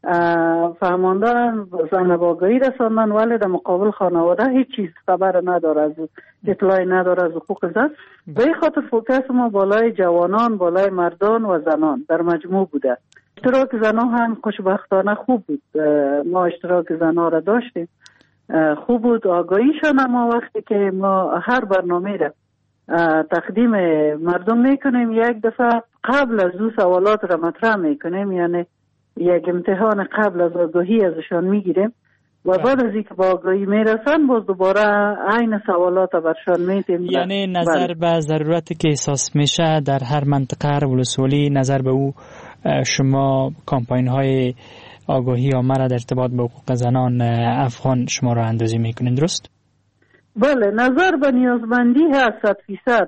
فهماندن، زن باگایی رساندن، ولی در مقابل خانواده هیچ چیز خبر نداره، از اطلاعی نداره از حقوق زن. به این خاطر فوکس ما بالای جوانان، بالای مردان و زنان در مجموع بوده. اشتراک زنان هم خوشبختانه خوب بود. ما اشتراک زنان را داشتیم، خوب بود آگاهیشان. ما وقتی که ما هر برنامه را تقدیم مردم میکنیم یک دفعه قبل از دو سوالات را مطرح میکنیم، یعنی یک امتحان قبل از آگاهی ازشان میگیریم و بعد از اینکه با آگاهی میرسن باز دوباره عین سوالات برشان میتیم. یعنی نظر به ضرورتی که احساس میشه در هر منطقه ولسوالی نظر به او شما کامپاین های آگاهی آمه را در ارتباط به حقوق زنان افغان شما را اندازی میکنین، درست؟ بله، نظر به نیازمندی هست صد فیصد.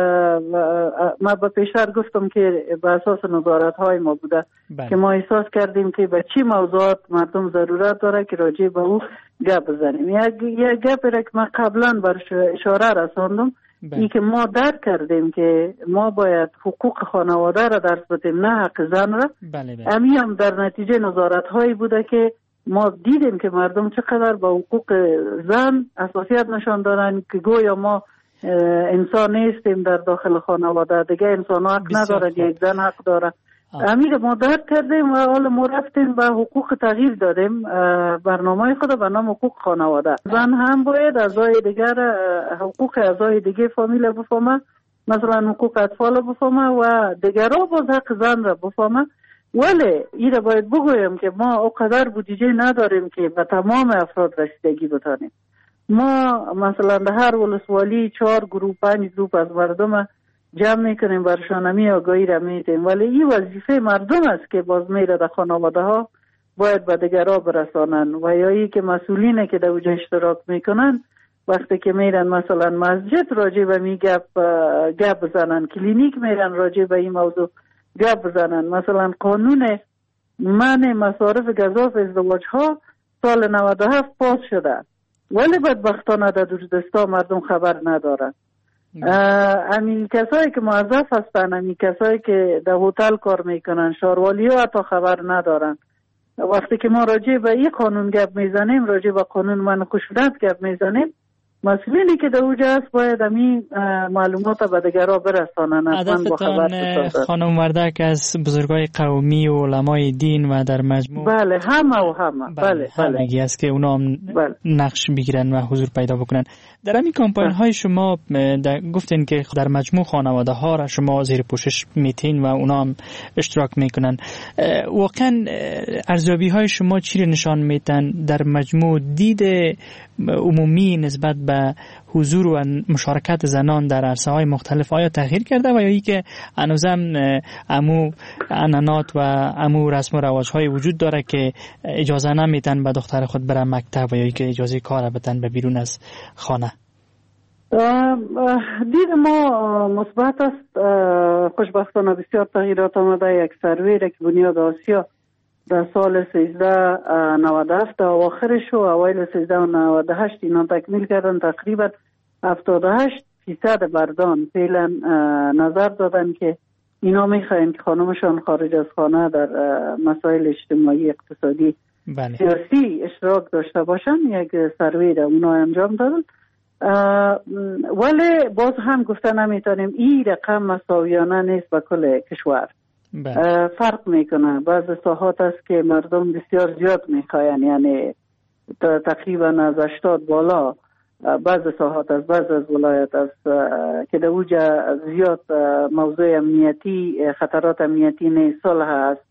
ما به پیشتر گفتم که به اساس نظارت های ما بوده بله. که ما احساس کردیم که به چی موضوعات مردم ضرورت داره که راجع به او گپ بزنیم. یک یک گپ را که من قبلا برش اشاره رساندم این که ما درک کردیم که ما باید حقوق خانواده را درس بدیم، نه حق زن را. بله بله. امی هم در نتیجه نظارت هایی بوده که ما دیدیم که مردم چقدر با حقوق زن حساسیت نشان دارن که گویا ما انسان نیستیم در داخل خانواده، دیگه انسان حق نداره، یک زن حق داره. امیر ما درک کردیم و حالا ما رفتیم به حقوق تغییر دادیم برنامه خود به نام حقوق خانواده. زن هم باید اعضای دیگر حقوق اعضای دیگه فامیل بفهمه، مثلا حقوق اطفال بفهمه و دیگرها باز حق زن را بفهمه. ولی این را باید بگویم که ما اوقدر بودجه نداریم که به تمام افراد رسیدگی بتانیم. ما مثلا در هر ولسوالی چهار گروه پنج گروه از مردم جمع میکنیم برشان همی آگاهی را میدیم، ولی این وظیفه مردم است که باز میره در خانواده ها باید به دیگرها برسانن و یا ای که مسئولینه که در اوجه اشتراک میکنن وقتی که میرن مثلا مسجد راجع به می گپ گپ بزنن، کلینیک میرن راجع به این موضوع گپ بزنن. مثلا قانون منع مصارف گزاف ازدواج ها سال نود و هفت پاس شده ولی بدبختانه در دوردستا مردم خبر ندارن. همین کسایی که موظف هستن، همین کسایی که در هتل کار میکنن، شاروالی ها حتی خبر ندارن. وقتی که ما راجع به این قانون گپ میزنیم، راجع به قانون منع خشونت گپ میزنیم، مسئولینی که در اوجه هست باید همین معلومات به دیگرها برسانن. عددتان خانم وردک از بزرگای قومی و علمای دین و در مجموع بله همه و همه بله بله همگی است که اونا هم بله. نقش بگیرن و حضور پیدا بکنن در همین کامپاین های شما. گفتین که در مجموع خانواده ها را شما زیر پوشش میتین و اونا هم اشتراک میکنن. واقعا ارزیابی های شما چی نشان میدن در مجموع دید عمومی نسبت به حضور و مشارکت زنان در عرصه های مختلف آیا تغییر کرده و یا ای که هنوزم امو عنعنات و امو رسم و رواج های وجود داره که اجازه نمیدن به دختر خود بره مکتب و یا ای که اجازه کار بدن به بیرون از خانه؟ دید ما مثبت است. خوشبختانه بسیار تغییرات آمده. یک سروی را که بنیاد آسیا در سال سیزده نود و هفت اواخرش و اوایل سیزده نود و هشت اینا تکمیل کردن. تقریبا هفتاد و هشت فیصد مردان فعلا نظر دادن که اینا میخواین که خانمشان خارج از خانه در مسائل اجتماعی اقتصادی بله. سیاسی اشتراک داشته باشن. یک سروی را اونا انجام دادن ولی باز هم گفته نمیتونیم این رقم مساویانه نیست به کل کشور. بله. فرق میکنه. بعض ساحات است که مردم بسیار زیاد میخواین، یعنی تقریبا از هشتاد بالا بعض ساحات از بعض از ولایت است که در اوجا زیاد موضوع امنیتی خطرات امنیتی نه صلح است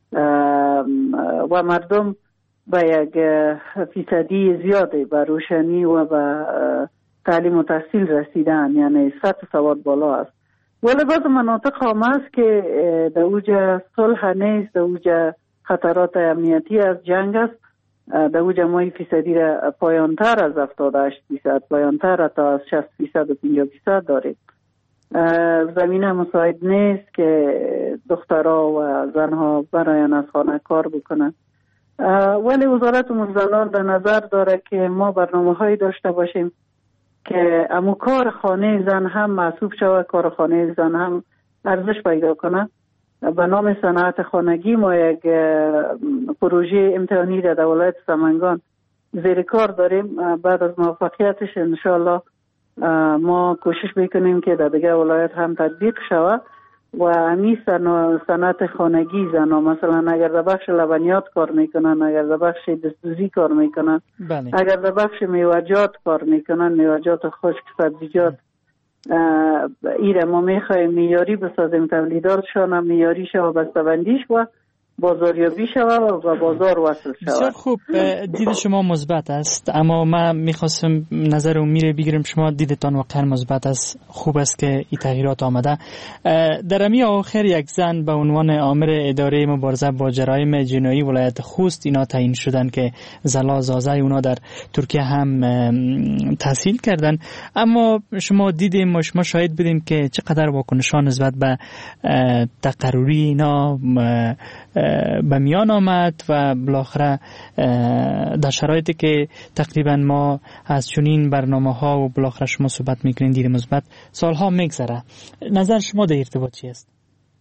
و مردم با یک فیصدی زیاده به روشنی و به تعلیم و تحصیل رسیدن، یعنی سطح سواد بالا است. ولی بعض مناطق هم است که در اوجا صلح نیست، در اوجا خطرات امنیتی از جنگ است، در اوجا ما فیصدی را پایانتر از هفتاد و هشت فیصد پایانتر تا از شصت فیصد و پنجاه فیصد داریم. زمینه مساعد نیست که دخترها و زنها براین از خانه کار بکنن. ولی وزارت امور زنان در نظر داره که ما برنامه هایی داشته باشیم که امو کار خانه زن هم محسوب شود، کار خانه زن هم ارزش پیدا کنه. به نام صنعت خانگی ما یک پروژه امتحانی در ولایت سمنگان زیر کار داریم. بعد از موفقیتش انشاءالله ما کوشش میکنیم که در دیگه ولایت هم تطبیق شود و همی صنعت خانگی زنها مثلا اگر در بخش لبنیات کار میکنن، اگر در بخش دستوزی کار میکنن، بله. اگر در بخش میوجات کار میکنن، میوجات خشک، سبزیجات، ایره ما میخوایم میاری بسازیم، تولیداتشان هم میاری شود، بسته‌بندیش و بازاریابی شود و بازار وصل شود. بسیار خوب، دید شما مثبت است، اما من میخواستم نظر امیر بگیرم. شما دیدتان واقعا مثبت است، خوب است که این تغییرات آمده. در امی آخر یک زن به عنوان آمر اداره مبارزه با جرایم جنایی ولایت خوست اینا تعیین شدن که زلا زازه اونا در ترکیه هم تحصیل کردن. اما شما دیدیم و شما شاهد بودیم که چقدر واکنشان نسبت به تقرری اینا به میان آمد و بالاخره در شرایطی که تقریبا ما از چنین برنامه ها و بالاخره شما صحبت میکنین دید مثبت سالها میگذره. نظر شما در ارتباط چی است؟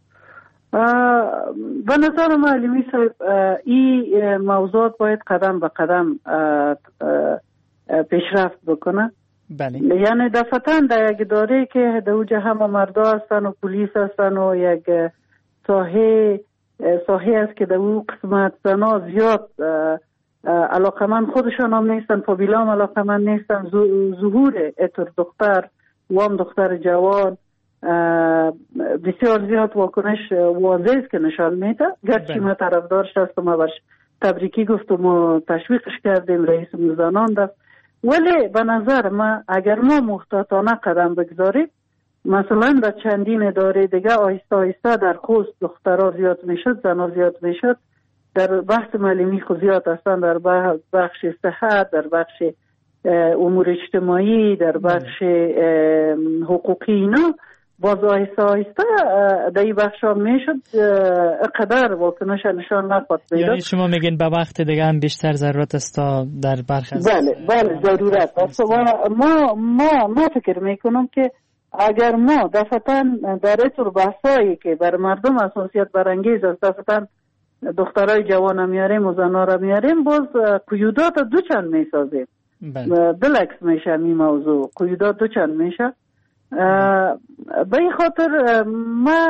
به نظر من علیمی صاحب این موضوعات باید قدم به قدم پیشرفت بکنه. بله. یعنی دفعتاً در یک اداره که در اوجه همه مردا هستن و پلیس هستن و یک ساحه ساحه است که در او قسمت زنا زیاد علاقمند خودشان هم نیستن، فامیلا هم علاقمند نیستن. ظهور اتر دختر و هم دختر جوان بسیار زیاد واکنش واضح است که نشان میده. گرچه ما طرفدارش هستم و برش تبریکی گفتم و تشویقش کردیم، رئیس زنان دست، ولی به نظر ما اگر ما محتاطانه قدم بگذاریم، مثلا در چندین اداره دیگه آهسته آهسته در خوست دخترها زیاد میشد، زنها زیاد میشد، در بحث معلمی خود زیاد هستن، در بخش صحت، در بخش امور اجتماعی، در بخش حقوقی اینا باز آهسته آهسته در این بخش ها میشد قدر واکنش نشان نخواهد پیدا. یعنی شما میگین به وقت دیگه هم بیشتر ضرورت است تا در برخی از بله بله ضرورت است. ما ما ما فکر میکنم که اگر ما دفعتاً در اطور بحثایی که بر مردم اساسیت برانگیز است دفعتاً دخترای جوان میاریم و زنها را میاریم، باز قیودات دو چند میسازیم. بلکس میشه این موضوع، قیودات دو چند میشه. به این خاطر ما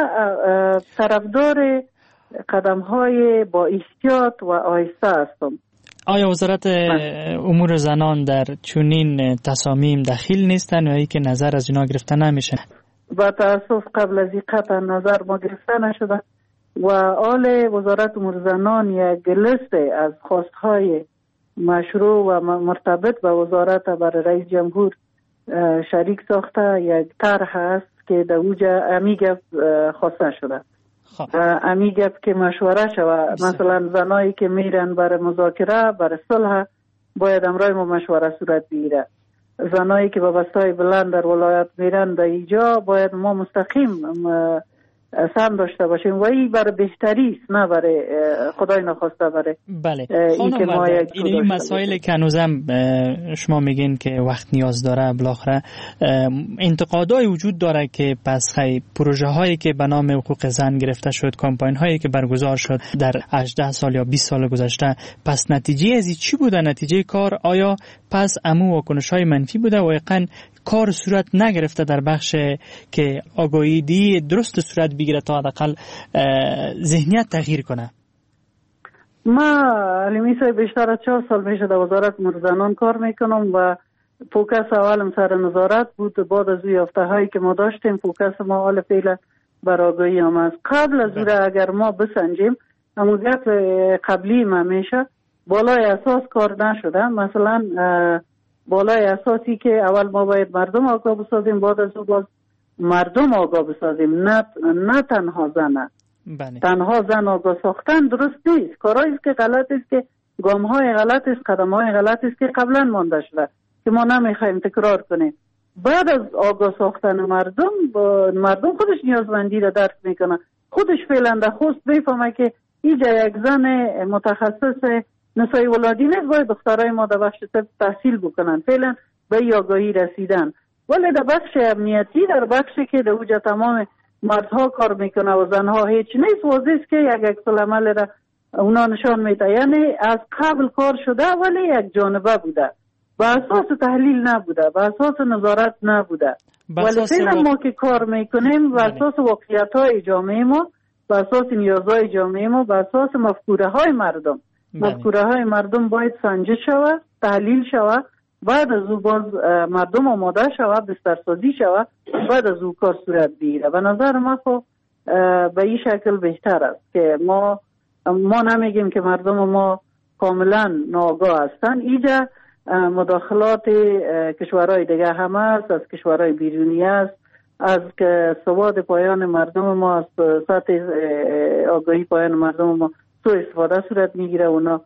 طرفدار قدم های با احتیاط و آهسته هستم. آیا وزارت امور زنان در چنین تصامیم دخیل نیستن یا ای که نظر از اینا گرفته نمیشه؟ با تاسف قبل از این قطع نظر ما گرفته نشده و آل وزارت امور زنان یک لیست از خواستهای مشروع و مرتبط به وزارت برای رئیس جمهور شریک ساخته. یک طرح است که در اوجا امیگف خواسته شده. امی گپ که مشوره شود، مثلا زنایی که میرن برای مذاکره برای صلح باید امرای ما مشوره صورت بگیره. زنایی که به بستای بلند در ولایت میرن در اینجا باید ما مستقیم سهم داشته باشیم و این برای بهتری است، نه برای خدای نخواسته برای بله. خانم ورده این مسائلی که هنوزم شما میگین که وقت نیاز داره، بالاخره انتقادای وجود داره که پس خیلی پروژه هایی که به نام حقوق زن گرفته شد، کمپاین هایی که برگزار شد در هجده سال یا بیست سال گذشته، پس نتیجه از چی بوده؟ نتیجه کار آیا پس امو واکنش های منفی بوده و یقین کار صورت نگرفته در بخش که آگاهی درست صورت بگیره تا حداقل ذهنیت تغییر کنه؟ ما علیمی صاحب بیشتر از چهار سال میشه در وزارت امور زنان کار میکنم و فوکس اولم سر نظارت بود. بعد از یافته هایی که ما داشتیم فوکس ما حال فعلا بر آگاهی هم است. قبل از اون اگر ما بسنجیم اموزیت قبلی ما میشه بالای اساس کار نشده. مثلا بالای اساسی که اول ما باید مردم آگاه بسازیم، بعد از اون باز مردم آگاه بسازیم، نه نه تنها زنه. بله. تنها زن آگاه ساختن درست نیست. کارهایی است که غلط است، که گام های غلط است، قدم های غلط است که قبلا مانده شده که ما نمیخوایم تکرار کنیم. بعد از آگاه ساختن مردم، مردم خودش نیازمندی را درک میکنه، خودش فعلا در خوست بفهمه که اینجا یک زن متخصص نسای ولادی نیست، باید دخترای ما در بخش طب تحصیل بکنن. فعلا به این آگاهی رسیدن. ولی در بخش امنیتی، در بخشی که در اوجه تمام مردها کار میکنه و زنها هیچ نیست، واضح است که یک عکس العمل را اونا نشان میده. یعنی از قبل کار شده ولی یک جانبه بوده، با اساس تحلیل نبوده، با اساس نظارت نبوده. ولی فعلا ما که کار میکنیم با اساس واقعیت های جامعه ما، با اساس نیازهای جامعه ما، با اساس مفکوره های مردم. مفکوره های مردم باید سنجش شود، تحلیل شود، بعد از او باز مردم آماده شود، بسترسازی شود، بعد از او کار صورت بگیره. به نظر ما خب به این شکل بهتر است که ما ما نمیگیم که مردم ما کاملا ناآگاه هستن. اینجا مداخلات کشورهای دیگه هم است، از کشورهای بیرونی است، از که سواد پایان مردم ما، از سطح آگاهی پایان مردم ما سو استفاده صورت میگیره. اونا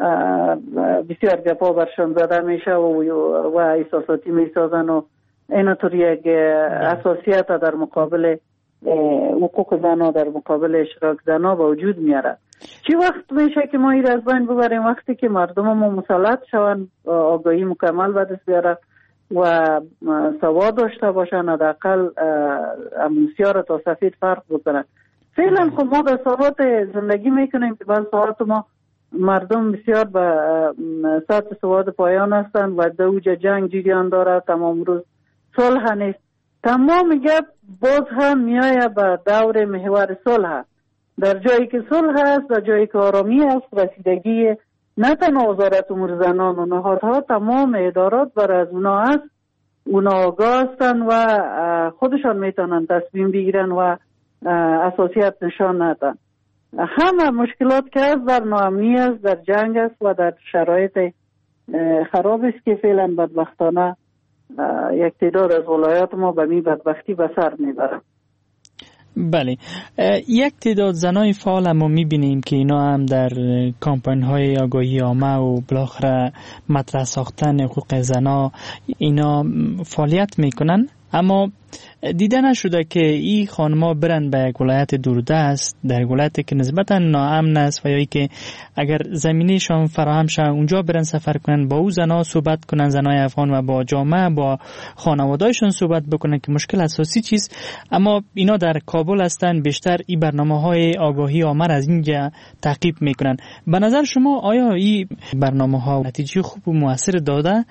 بسیار گپا برشان زده میشه و, و احساساتی میسازن و اینطور یک اساسیت در مقابل حقوق زنها، در مقابل اشتراک زنها به وجود میاره. چی وقت میشه که ما این را از بین ببریم؟ وقتی که مردم ما مسلط شون، آگاهی مکمل به دست بیاره و سواد داشته باشن، حداقل اموسیا را تا سفید فرق بکنن. فعلا خب ما به ساعات زندگی میکنیم که بعض ساعات ما مردم بسیار به سطح سواد پایان هستند و در اوج جنگ جریان داره، تمام روز صلح نیست. تمام گپ باز هم میایه به دور محور صلح. در جایی که صلح است، در جایی که آرامی است، رسیدگی نه تنها وزارت امور زنان و نهادها، تمام ادارات برای از اونا است. اونا آگاه هستند و خودشان میتونن تصمیم بگیرن و اساسیت نشان ندن. همه مشکلات که است در ناامنی است، در جنگ است و در شرایط خراب است که فعلا بدبختانه یک تعداد از ولایات ما به می بدبختی به سر میبرن. بله، یک تعداد زنای فعال هم میبینیم که اینا هم در کامپین های آگاهی عامه و بالاخره مطرح ساختن حقوق زنا اینا فعالیت میکنن، اما دیده نشده که این خانم‌ها برن به یک ولایت دوردست، در ولایتی که نسبتا ناامن است و یا ای که اگر زمینه‌شان فراهم شه اونجا برن سفر کنن، با او زنها صحبت کنن، زنای افغان، و با جامعه، با خانواده‌شان صحبت بکنن که مشکل اساسی چیست. اما اینا در کابل هستن، بیشتر این برنامه‌های آگاهی عامه از اینجا تعقیب میکنن. به نظر شما آیا این برنامه‌ها نتیجه خوب و موثر داده؟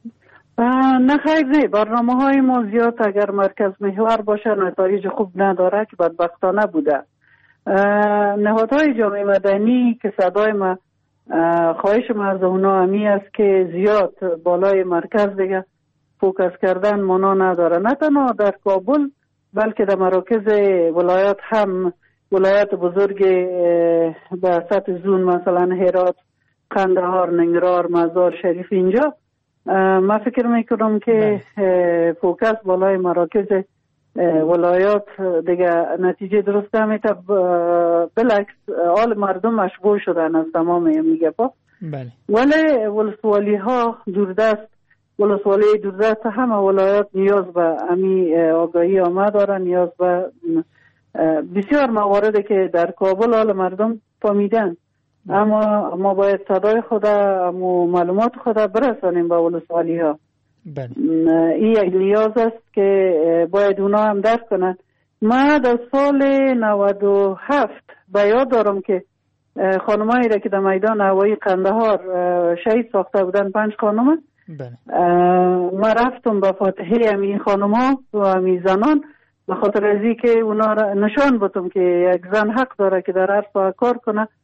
نه خیر، نه. برنامه های ما زیاد اگر مرکز محور باشه نتایج خوب نداره که بدبختانه بوده. نهادهای جامعه مدنی که صدای ما خواهش ما از اونا همی است که زیاد بالای مرکز دیگه فوکس کردن مانا نداره، نه تنها در کابل بلکه در مراکز ولایات هم، ولایات بزرگ به سطح زون مثلا هرات، قندهار، ننگرهار، مزار شریف، اینجا ما فکر میکنم که فوکس بالای مراکز ولایات دیگه نتیجه درست نمیده. بلکس آل مردم مشغول شدن از تمام میگه پا. بله. ولی ولسوالی ها دوردست، ولسوالی دوردست همه ولایات نیاز به امی آگاهی عامه دارن، نیاز به بسیار مواردی که در کابل آل مردم فهمیدن، اما ما باید صدای خدا و معلومات خدا برسانیم به ولسوالی ها. بله. این یک نیاز است که باید اونا هم درک کنن. من در سال نود و هفت به یاد دارم که خانمایی را که در میدان هوایی قندهار شهید ساخته بودن، پنج خانم. بله. من رفتم به فاتحه همین خانم ها و همین زنان به خاطر ازی که اونا را نشان بدم که یک زن حق داره که در هر ساعت کار کنه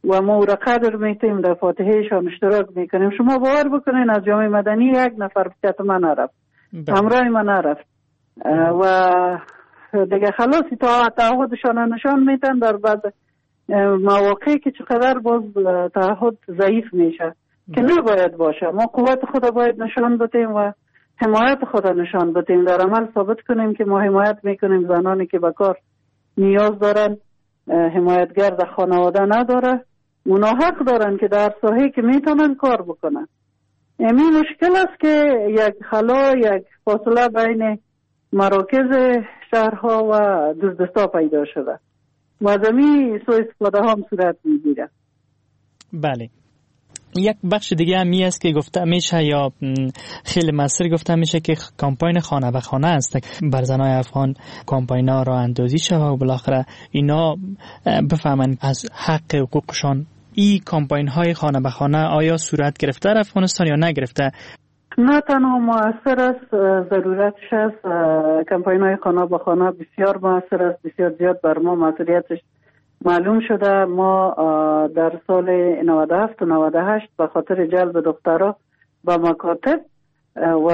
و ما او را قدر میتیم، در فاتحهشان اشتراک میکنیم. شما باور بکنین از جامعه مدنی یک نفر بکت من نرفت، همراه من نرفت و دیگه خلاصی تا تعهدشان نشان میتن در بعض مواقعی که چقدر باز تعهد ضعیف میشه که نباید باشه. ما قوت خود باید نشان بدیم و حمایت خود نشان بدیم، در عمل ثابت کنیم که ما حمایت میکنیم زنانی که به کار نیاز دارن، حمایتگر در خانواده نداره، اونا حق دارن که در ساحه که میتونن کار بکنن. این مشکل است که یک خلا، یک فاصله بین مراکز شهرها و دوردستا پیدا شده و زمین سوء استفاده هم صورت میگیره. بله، یک بخش دیگه هم می است که گفته میشه یا خیلی مصر گفته میشه که کمپاین خانه به خانه است بر زنای افغان کمپاین ها را اندازی شده و بالاخره اینا بفهمن از حق حقوقشان. این کمپاین های خانه به خانه آیا صورت گرفته در افغانستان یا نگرفته؟ نه تنها مؤثر است، ضرورتش است. کمپاین های خانه به خانه بسیار مؤثر است، بسیار زیاد بر ما مسئولیتش معلوم شده. ما در سال نود و هفت و نود و هشت به خاطر جلب دخترها به مکاتب و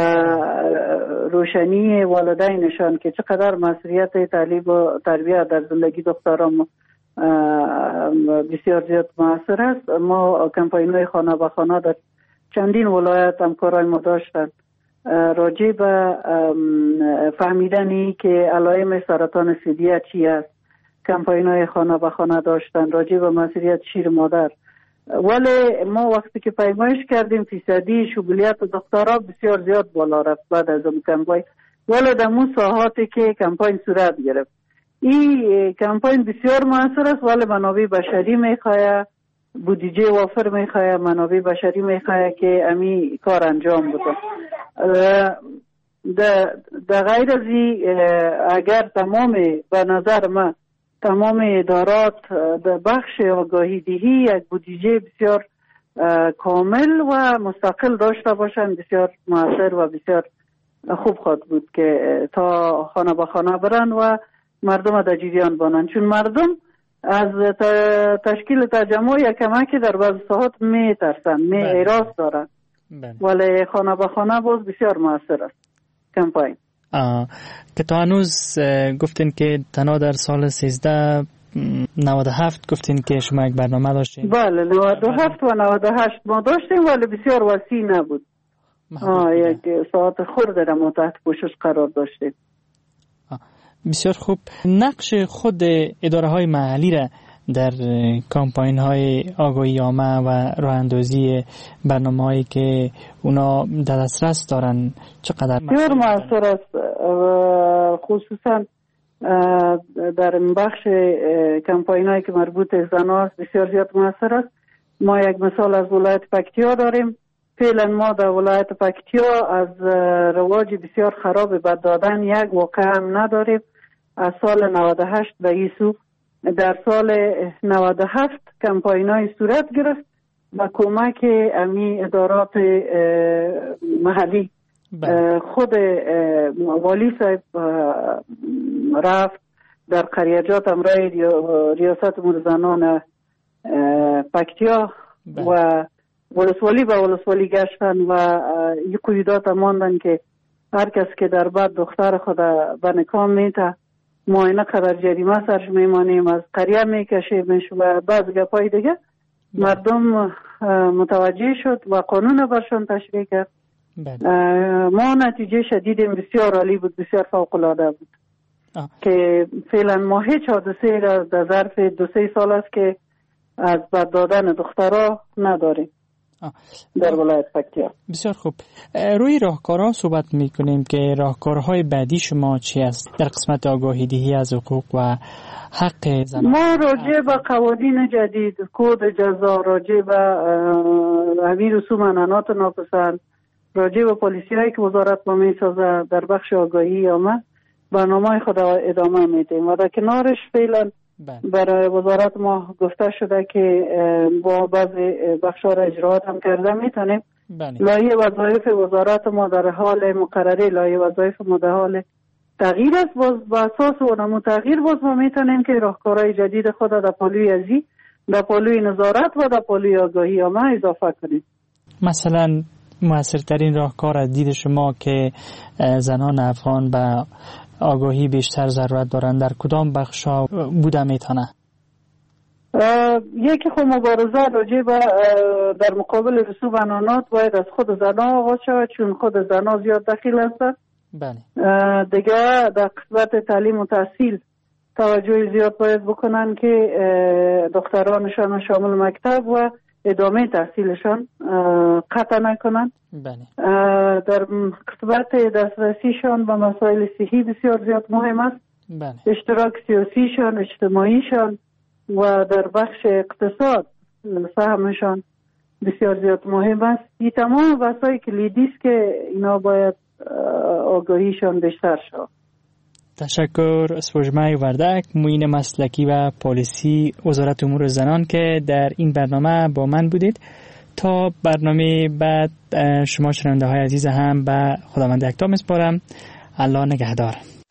روشنی والدینشان که چقدر مسئولیت تعلیم و تربیت در زندگی دخترها بسیار زیاد مؤثر است، ما کمپاین های خانه به خانه در چندین ولایت همکارای ما داشتن راجع به فهمیدنی که علائم سرطان ثدیه چی است. کمپاین های خانه به خانه داشتن راجع به مسئولیت شیر مادر، ولی ما وقتی که پیمایش کردیم فیصدی شمولیت دخترها بسیار زیاد بالا رفت بعد از اون کمپاین، ولی در اون ساحاتی که کمپاین صورت گرفت. این کمپاین بسیار موثر است، ولی منابع بشری میخواه، بودجه وافر میخواه، منابع بشری میخواه که امی کار انجام بده. در غیر از اگر تمام به نظر من تمام ادارات در بخش آگاهی دهی یک بودجه بسیار کامل و مستقل داشته باشند، بسیار موثر و بسیار خوب خواهد بود که تا خانه به خانه برن و مردم در جریان بانند، چون مردم از تشکیل تجمع یک کمکی در بعض ساعات می ترسن، می ایراز دارن، ولی خانه به خانه باز بسیار موثر است کمپاین. که تا هنوز گفتین که تنها در سال سیزده نود و هفت گفتین که شما یک برنامه داشتین. بله، نود و هفت و نود و هشت ما داشتیم ولی بسیار وسیع نبود. آه یک ساعت خورده را ما تحت پوشش قرار داشتیم. بسیار خوب. نقش خود اداره های محلی را در کمپاین های آگاهی عامه و راه اندازی برنامه هایی که اونا در دسترس دارن چقدر بسیار موثر است، خصوصا در بخش کمپاین هایی که مربوط زن است بسیار زیاد موثر است. ما یک مثال از ولایت پکتیا داریم. فعلا ما در ولایت پکتیا از رواج بسیار خراب بد دادن یک واقعه هم نداریم. از سال نود و هشت به ایسو در سال نود و هفت کمپاین های صورت گرفت و کمک امی ادارات محلی. خود والی صاحب رفت در قریجات امرای ریاست امور زنان پکتیا و ولسوالی به ولسوالی گشتن و یک قیودات ماندن که هر کس که در بعد دختر خود به نکام میته معاینه قدر جریمه سرش میمانیم، از قریه میکشیمش و بعض گپای دیگه. مردم متوجه شد و قانون برشان تشریع کرد. ما نتیجه شدیدیم بسیار عالی بود، بسیار فوق العاده بود. آه. که فعلا ما هیچ حادثه را در ظرف دو سه سال است که از بد دادن دخترها نداریم در ولایت پکتیا. بسیار خوب. روی راهکارها صحبت میکنیم که راهکارهای بعدی شما چی است در قسمت آگاهی دهی از حقوق و حق زنان؟ ما راجع به قوانین جدید، کد جزا، راجع به همین رسوم انانات ناپسند، راجع به پالیسی هایی که وزارت ما میسازه در بخش آگاهی عامه برنامه خود ادامه میدیم و در کنارش فعلا برای وزارت ما گفته شده که با بعضی بخش‌ها را اجراات هم کرده میتونیم. لایحه وظایف وزارت ما در حال مقرره، لایحه وظایف ما در حال تغییر است. باز با اساس اونمو تغییر باز ما میتونیم که راهکارهای جدید خود در پالوی ازی در پالوی نظارت و در پالوی آگاهی هم اضافه کنیم. مثلا موثرترین راهکار از دید شما که زنان افغان به آگاهی بیشتر ضرورت دارند در کدام بخشا بوده میتونه؟ یکی خود مبارزه راجع به در مقابل رسوب انانات باید از خود زنان آغاز شود، چون خود زنان زیاد دخیل هستند. بله. دیگه در قسمت تعلیم و تحصیل توجه زیاد باید بکنن که دخترانشان شامل مکتب و ادامه تحصیلشان قطع نکنن. بله. در قسمت دسترسیشان به مسائل صحی بسیار زیاد مهم است. بله. اشتراک سیاسیشان، اجتماعیشان و در بخش اقتصاد سهمشان بسیار زیاد مهم است. این تمام بحث‌های کلیدی است که اینا باید آگاهیشان بیشتر شود. تشکر. سپوږمۍ وردک، معین مسلکی و پالیسی وزارت امور زنان که در این برنامه با من بودید. تا برنامه بعد شما شنونده های عزیز هم به خداوند یکتا میسپارم. الله نگهدار.